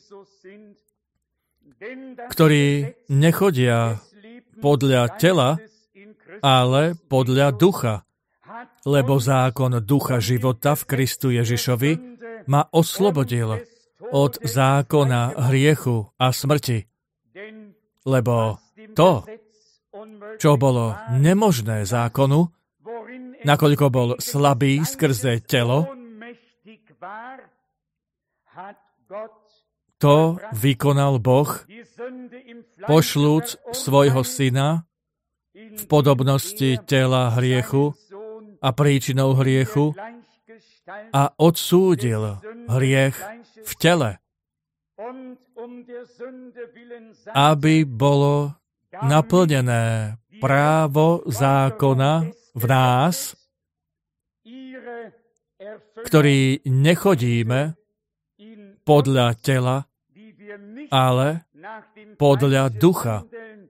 ktorí nechodia podľa tela, ale podľa ducha, lebo zákon ducha života v Kristu Ježišovi ma oslobodil od zákona hriechu a smrti. Lebo to, čo bolo nemožné zákonu, nakoľko bol slabý skrze telo, to vykonal Boh, pošľúc svojho syna v podobnosti tela hriechu a príčinou hriechu a odsúdil hriech v tele, aby bolo naplnené právo zákona v nás, ktorý nechodíme podľa tela, ale podľa ducha.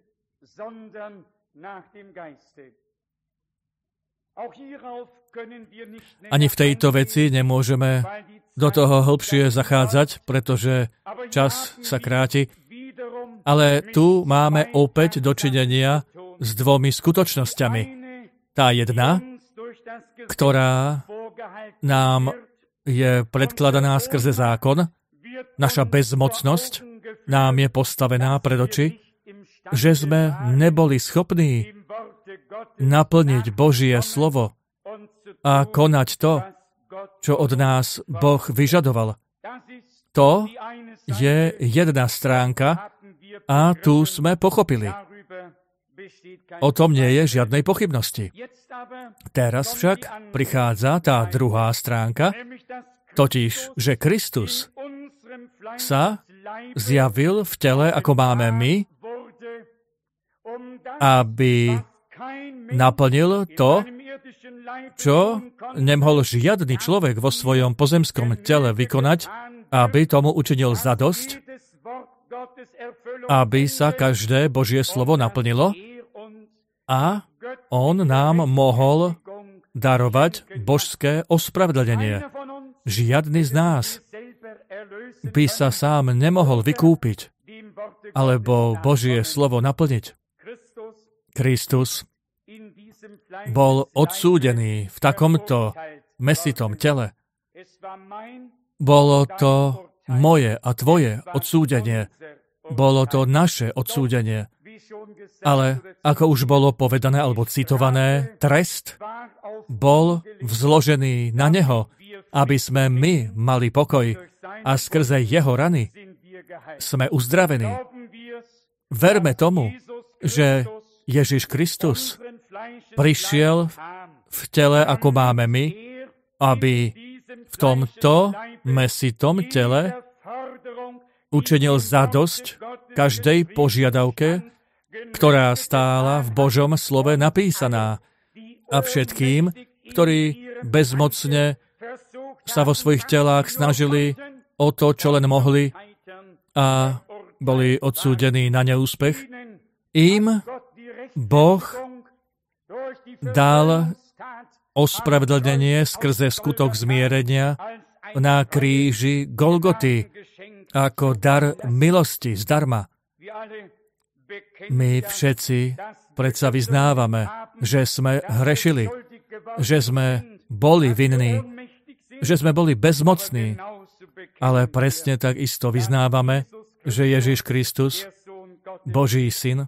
Ani v tejto veci nemôžeme do toho hlbšie zachádzať, pretože čas sa kráti. Ale tu máme opäť dočinenia s dvomi skutočnosťami. Tá jedna, ktorá nám je predkladaná skrze zákon, naša bezmocnosť nám je postavená pred oči, že sme neboli schopní naplniť Božie slovo a konať to, čo od nás Boh vyžadoval. To je jedna stránka a tu sme pochopili. O tom nie je žiadnej pochybnosti. Teraz však prichádza tá druhá stránka, totiž, že Kristus sa zjavil v tele, ako máme my, aby naplnil to, čo nemohol žiadny človek vo svojom pozemskom tele vykonať, aby tomu učinil zadosť, aby sa každé Božie slovo naplnilo a on nám mohol darovať božské ospravedlnenie. Žiadny z nás by sa sám nemohol vykúpiť alebo Božie slovo naplniť. Kristus bol odsúdený v takomto mäsitom tele. Bolo to moje a tvoje odsúdenie. Bolo to naše odsúdenie. Ale, ako už bolo povedané alebo citované, trest bol vzložený na neho, aby sme my mali pokoj a skrze jeho rany sme uzdravení. Verme tomu, že Ježiš Kristus prišiel v tele, ako máme my, aby v tomto mäsitom tele učinil zadosť každej požiadavke, ktorá stála v Božom slove napísaná, a všetkým, ktorí bezmocne sa vo svojich telách snažili o to, čo len mohli a boli odsúdení na neúspech, im Boh dal ospravedlnenie skrze skutok zmierenia na kríži Golgoty ako dar milosti zdarma. My všetci predsa vyznávame, že sme hrešili, že sme boli vinní, že sme boli bezmocní, ale presne tak isto vyznávame, že Ježiš Kristus, Boží syn,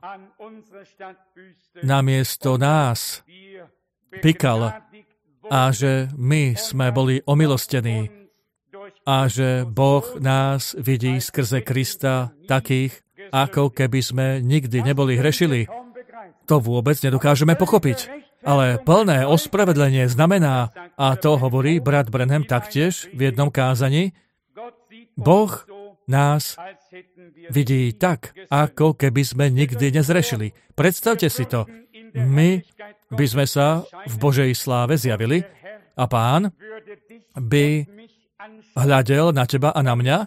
namiesto nás pikal a že my sme boli omilostení a že Boh nás vidí skrze Krista takých, ako keby sme nikdy neboli hrešili. To vôbec nedokážeme pochopiť. Ale plné ospravedlenie znamená, a to hovorí brat Branham taktiež v jednom kázaní, Boh nás vidí tak, ako keby sme nikdy nezrešili. Predstavte si to. My by sme sa v Božej sláve zjavili a Pán by hľadel na teba a na mňa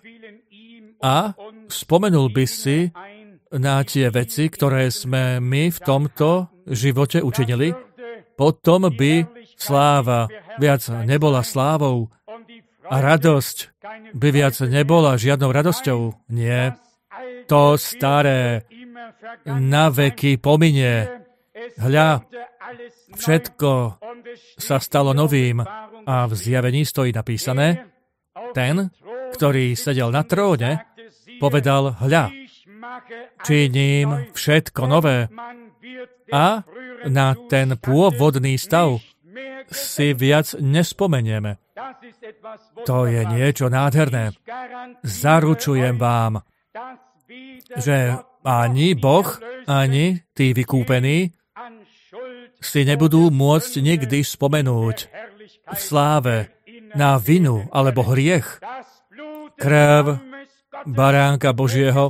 a spomenul by si na tie veci, ktoré sme my v tomto živote učinili. Potom by sláva viac nebola slávou a radosť by viac nebola žiadnou radosťou. Nie. To staré na veky pominie. Hľa, všetko sa stalo novým a v Zjavení stojí napísané, ten, ktorý sedel na tróne, povedal, hľa, činím všetko nové a na ten pôvodný stav si viac nespomenieme. To je niečo nádherné. Zaručujem vám, že ani Boh, ani tí vykúpení si nebudú môcť nikdy spomenúť v sláve na vinu alebo hriech. Krv baránka Božieho,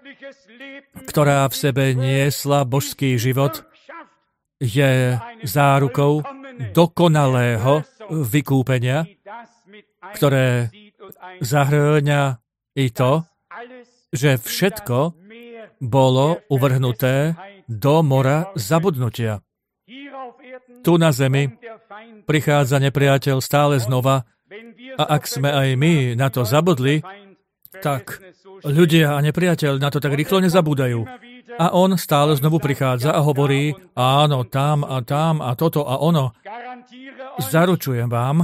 ktorá v sebe niesla božský život, je zárukou dokonalého vykúpenia, ktoré zahrňa i to, že všetko bolo uvrhnuté do mora zabudnutia. Tu na zemi prichádza nepriateľ stále znova a ak sme aj my na to zabudli, tak ľudia a nepriateľ na to tak rýchlo nezabúdajú. A on stále znovu prichádza a hovorí, áno, tam a toto a ono. Zaručujem vám,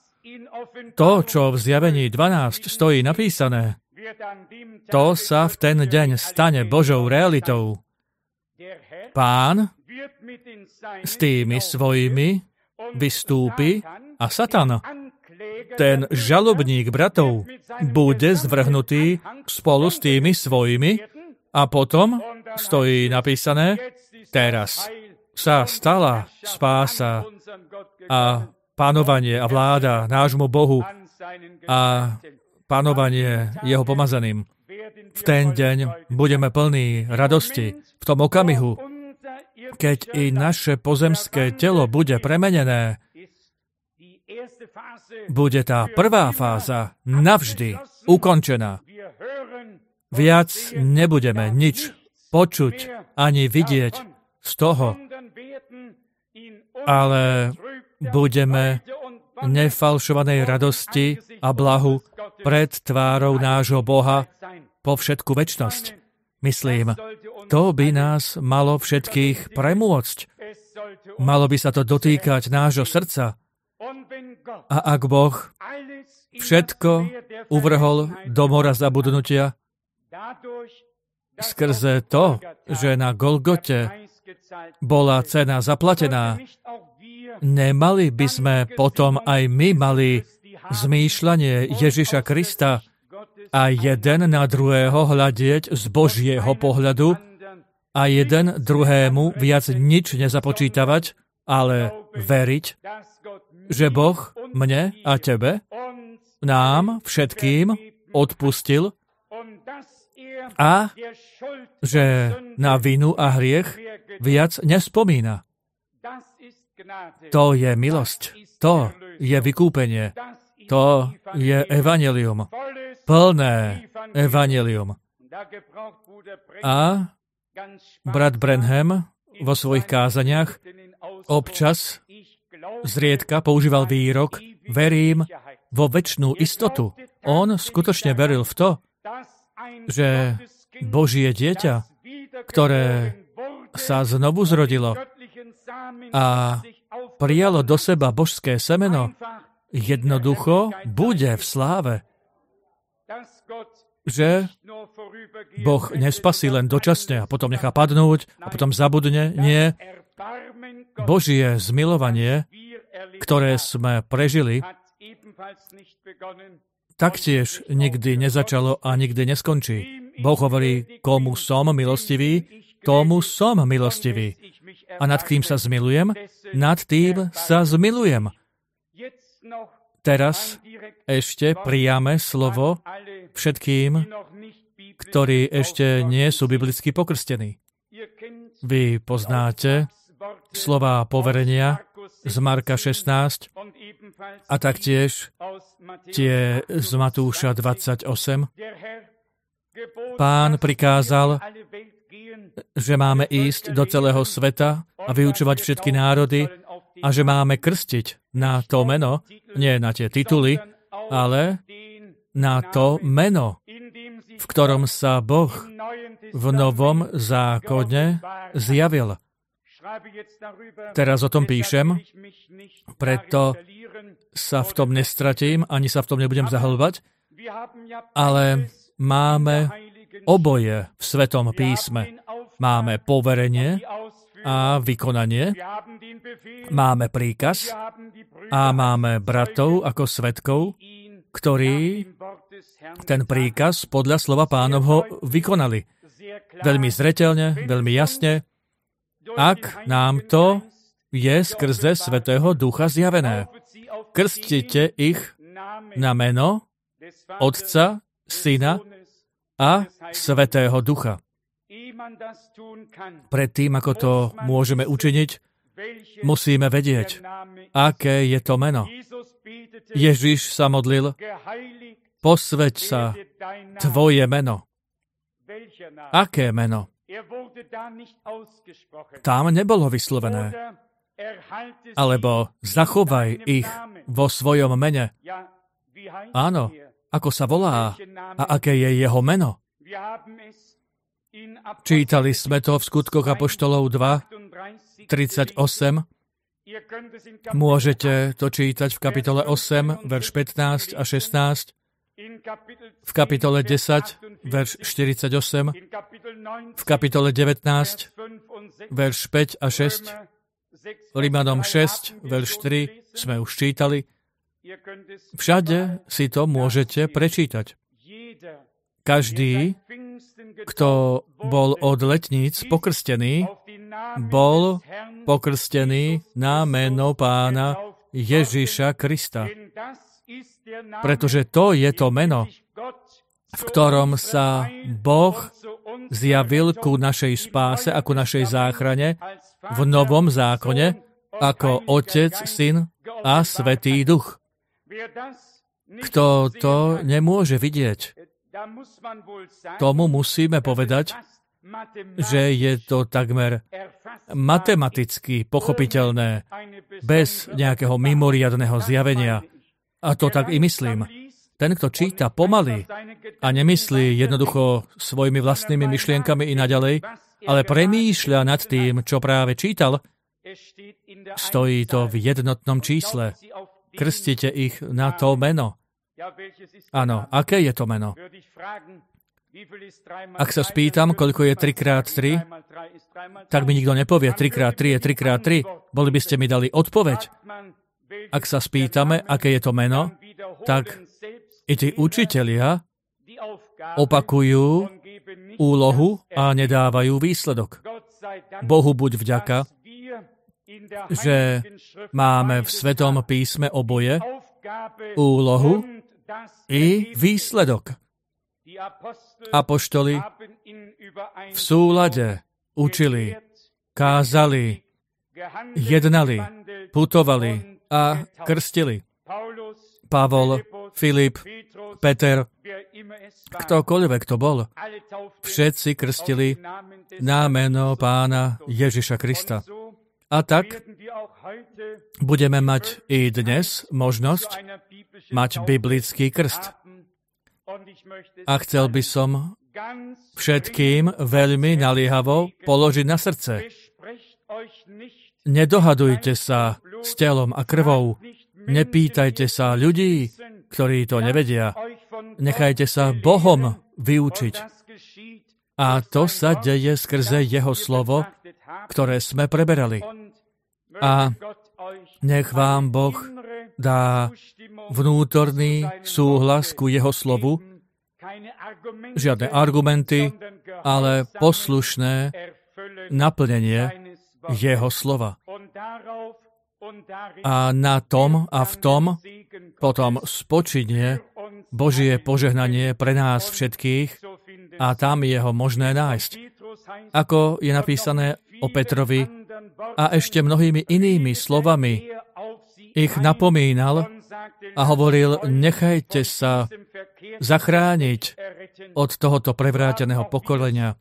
to, čo v Zjavení 12 stojí napísané, to sa v ten deň stane Božou realitou. Pán s tými svojimi vystúpi a Satan, ten žalobník bratov, bude zvrhnutý spolu s tými svojimi a potom stojí napísané, teraz sa stala spása a panovanie a vláda nášmu Bohu a panovanie jeho pomazaným. V ten deň budeme plní radosti. V tom okamihu, keď i naše pozemské telo bude premenené, bude tá prvá fáza navždy ukončená. Viac nebudeme nič počuť ani vidieť z toho, ale budeme nefalšovanej radosti a blahu pred tvárou nášho Boha po všetku večnosť. Myslím, to by nás malo všetkých premôcť. Malo by sa to dotýkať nášho srdca. A ak Boh všetko uvrhol do mora zabudnutia, skrze to, že na Golgote bola cena zaplatená, nemali by sme potom aj my mali zmýšľanie Ježiša Krista a jeden na druhého hľadieť z Božieho pohľadu a jeden druhému viac nič nezapočítavať, ale veriť, že Boh mne a tebe, nám všetkým odpustil a že na vinu a hriech viac nespomína. To je milosť, to je vykúpenie, to je evanjelium, plné evanjelium. A brat Branham vo svojich kázaniach občas zriedka používal výrok verím vo večnú istotu. On skutočne veril v to, že Božie dieťa, ktoré sa znovu zrodilo a prijalo do seba božské semeno, jednoducho bude v sláve. Že Boh nespasí len dočasne a potom nechá padnúť a potom zabudne. Nie. Božie zmilovanie, ktoré sme prežili, taktiež nikdy nezačalo a nikdy neskončí. Boh hovorí, komu som milostivý, tomu som milostivý. A nad kým sa zmilujem? Nad tým sa zmilujem. Teraz ešte priame slovo všetkým, ktorí ešte nie sú biblicky pokrstení. Vy poznáte slová poverenia z Marka 16 a taktiež tie z Matúša 28. Pán prikázal, že máme ísť do celého sveta a vyučovať všetky národy a že máme krstiť na to meno, nie na tie tituly, ale na to meno, v ktorom sa Boh v Novom zákone zjavil. Teraz o tom píšem, preto sa v tom nestratím, ani sa v tom nebudem zahlbať, ale máme oboje v Svetom písme. Máme poverenie a vykonanie, máme príkaz a máme bratov ako svedkov, ktorí ten príkaz podľa slova Pánovho vykonali. Veľmi zreteľne, veľmi jasne, ak nám to je skrze Svätého Ducha zjavené. Krstite ich na meno Otca, Syna a Svätého Ducha. Predtým, ako to môžeme učiniť, musíme vedieť, aké je to meno. Ježiš sa modlil, posväť sa tvoje meno. Aké meno? Tam nebolo vyslovené. Alebo zachovaj ich vo svojom mene. Áno, ako sa volá a aké je jeho meno. Čítali sme to v Skutkoch apoštolov 2, 38. Môžete to čítať v kapitole 8, verš 15 a 16, v kapitole 10, verš 48, v kapitole 19, verš 5 a 6, Rimanom 6, verš 3 sme už čítali. Všade si to môžete prečítať. Každý, kto bol od letníc pokrstený, bol pokrstený na meno Pána Ježiša Krista. Pretože to je to meno, v ktorom sa Boh zjavil ku našej spáse a ku našej záchrane v Novom zákone ako Otec, Syn a Svätý Duch. Kto to nemôže vidieť, tomu musíme povedať, že je to takmer matematicky pochopiteľné, bez nejakého mimoriadneho zjavenia. A to tak i myslím. Ten, kto číta pomaly a nemyslí jednoducho svojimi vlastnými myšlienkami i naďalej, ale premýšľa nad tým, čo práve čítal, stojí to v jednotnom čísle. Krstite ich na to meno. Áno, aké je to meno? Ak sa spýtam, koľko je 3x3, tak mi nikto nepovie 3x3 je 3x3. Boli by ste mi dali odpoveď. Ak sa spýtame, aké je to meno, tak i tí učitelia opakujú úlohu a nedávajú výsledok. Bohu buď vďaka, že máme v Svetom písme oboje, úlohu i výsledok. Apoštoli v súlade učili, kázali, jednali, putovali a krstili. Pavol, Filip, Peter, ktokoľvek to bol, všetci krstili na meno Pána Ježiša Krista. A tak budeme mať i dnes možnosť mať biblický krst. A chcel by som všetkým veľmi naliehavo položiť na srdce. Nedohadujte sa s telom a krvou. Nepýtajte sa ľudí, ktorí to nevedia. Nechajte sa Bohom vyučiť. A to sa deje skrze Jeho slovo, ktoré sme preberali. A nech vám Boh dá vnútorný súhlas ku Jeho slovu, žiadne argumenty, ale poslušné naplnenie Jeho slova. A na tom a v tom potom spočinie Božie požehnanie pre nás všetkých a tam je ho možné nájsť. Ako je napísané o Petrovi a ešte mnohými inými slovami ich napomínal a hovoril, nechajte sa zachrániť od tohoto prevráteného pokolenia.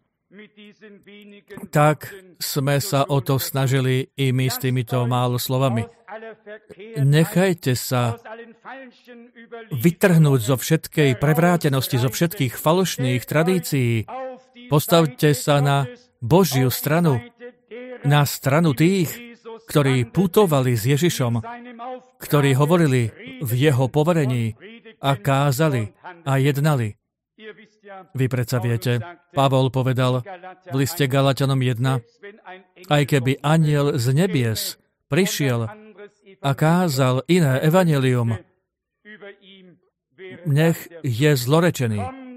Tak sme sa o to snažili i my s týmito málo slovami. Nechajte sa vytrhnúť zo všetkej prevrátenosti, zo všetkých falošných tradícií. Postavte sa na Božiu stranu, na stranu tých, ktorí putovali s Ježišom, ktorí hovorili v jeho poverení a kázali a jednali. Vy predsa viete, Pavol povedal v liste Galatianom 1, aj keby anjel z nebies prišiel a kázal iné evanjelium, nech je zlorečený.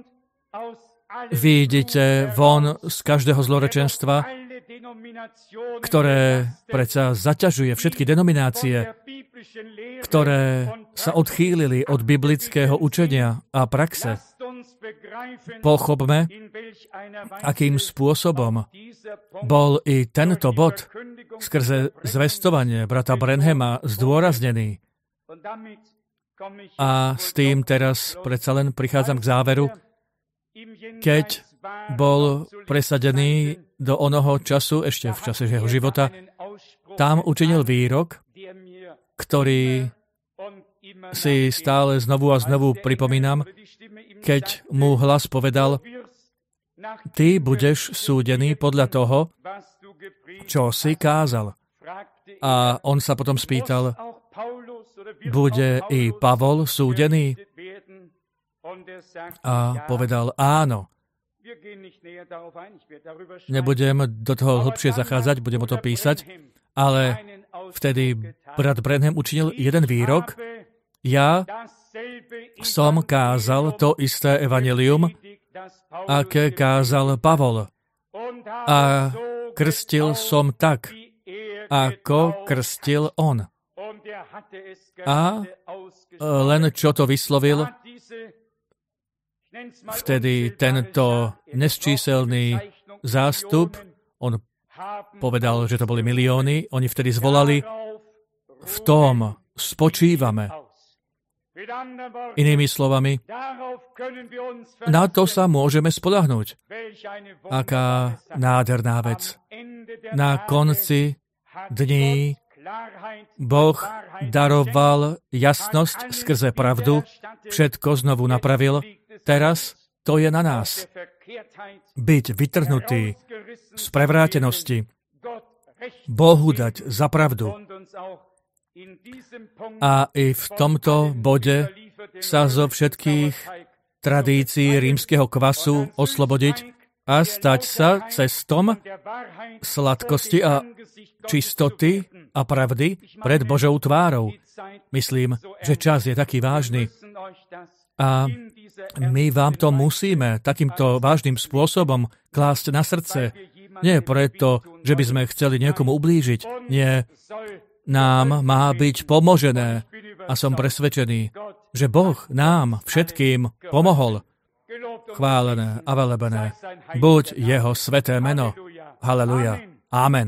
Vyjdite von z každého zlorečenstva, ktoré predsa zaťažuje všetky denominácie, ktoré sa odchýlili od biblického učenia a praxe. Pochopme, akým spôsobom bol i tento bod skrze zvestovanie brata Branhama zdôraznený. A s tým teraz predsa len prichádzam k záveru, keď bol presadený do onoho času, ešte v čase jeho života, tam učinil výrok, ktorý si stále znovu a znovu pripomínam, keď mu hlas povedal, ty budeš súdený podľa toho, čo si kázal. A on sa potom spýtal, bude i Pavol súdený? A povedal, áno. Nebudem do toho hlbšie zachádzať, budem o to písať, ale vtedy brat Branham učinil jeden výrok, ja som kázal to isté evanjelium, aké kázal Pavol. A krstil som tak, ako krstil on. A len čo to vyslovil, vtedy tento nesčíselný zástup, on povedal, že to boli milióny, oni vtedy zvolali, v tom spočívame. Inými slovami, na to sa môžeme spoľahnúť. Aká nádherná vec. Na konci dní Boh daroval jasnosť skrze pravdu, všetko znovu napravil. Teraz to je na nás. Byť vytrhnutý z prevrátenosti, Bohu dať za pravdu. A i v tomto bode sa zo všetkých tradícií rímskeho kvasu oslobodiť a stať sa cestom sladkosti a čistoty a pravdy pred Božou tvárou. Myslím, že čas je taký vážny. A my vám to musíme takýmto vážnym spôsobom klásť na srdce. Nie preto, že by sme chceli niekomu ublížiť. Nie. Nám má byť pomožené a som presvedčený, že Boh nám všetkým pomohol. Chválené a velebené buď jeho sveté meno. Haleluja. Amen.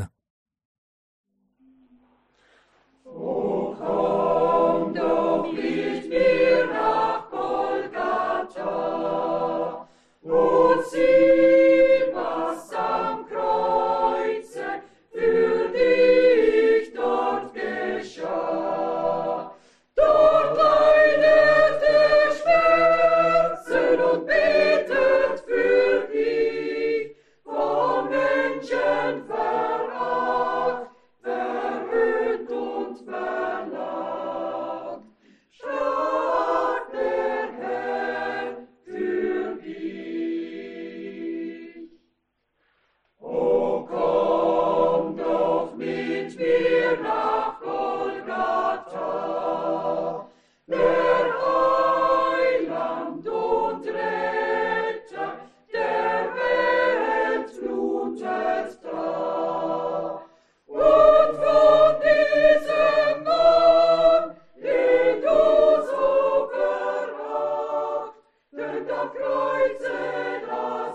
Für dich dort Kreuze,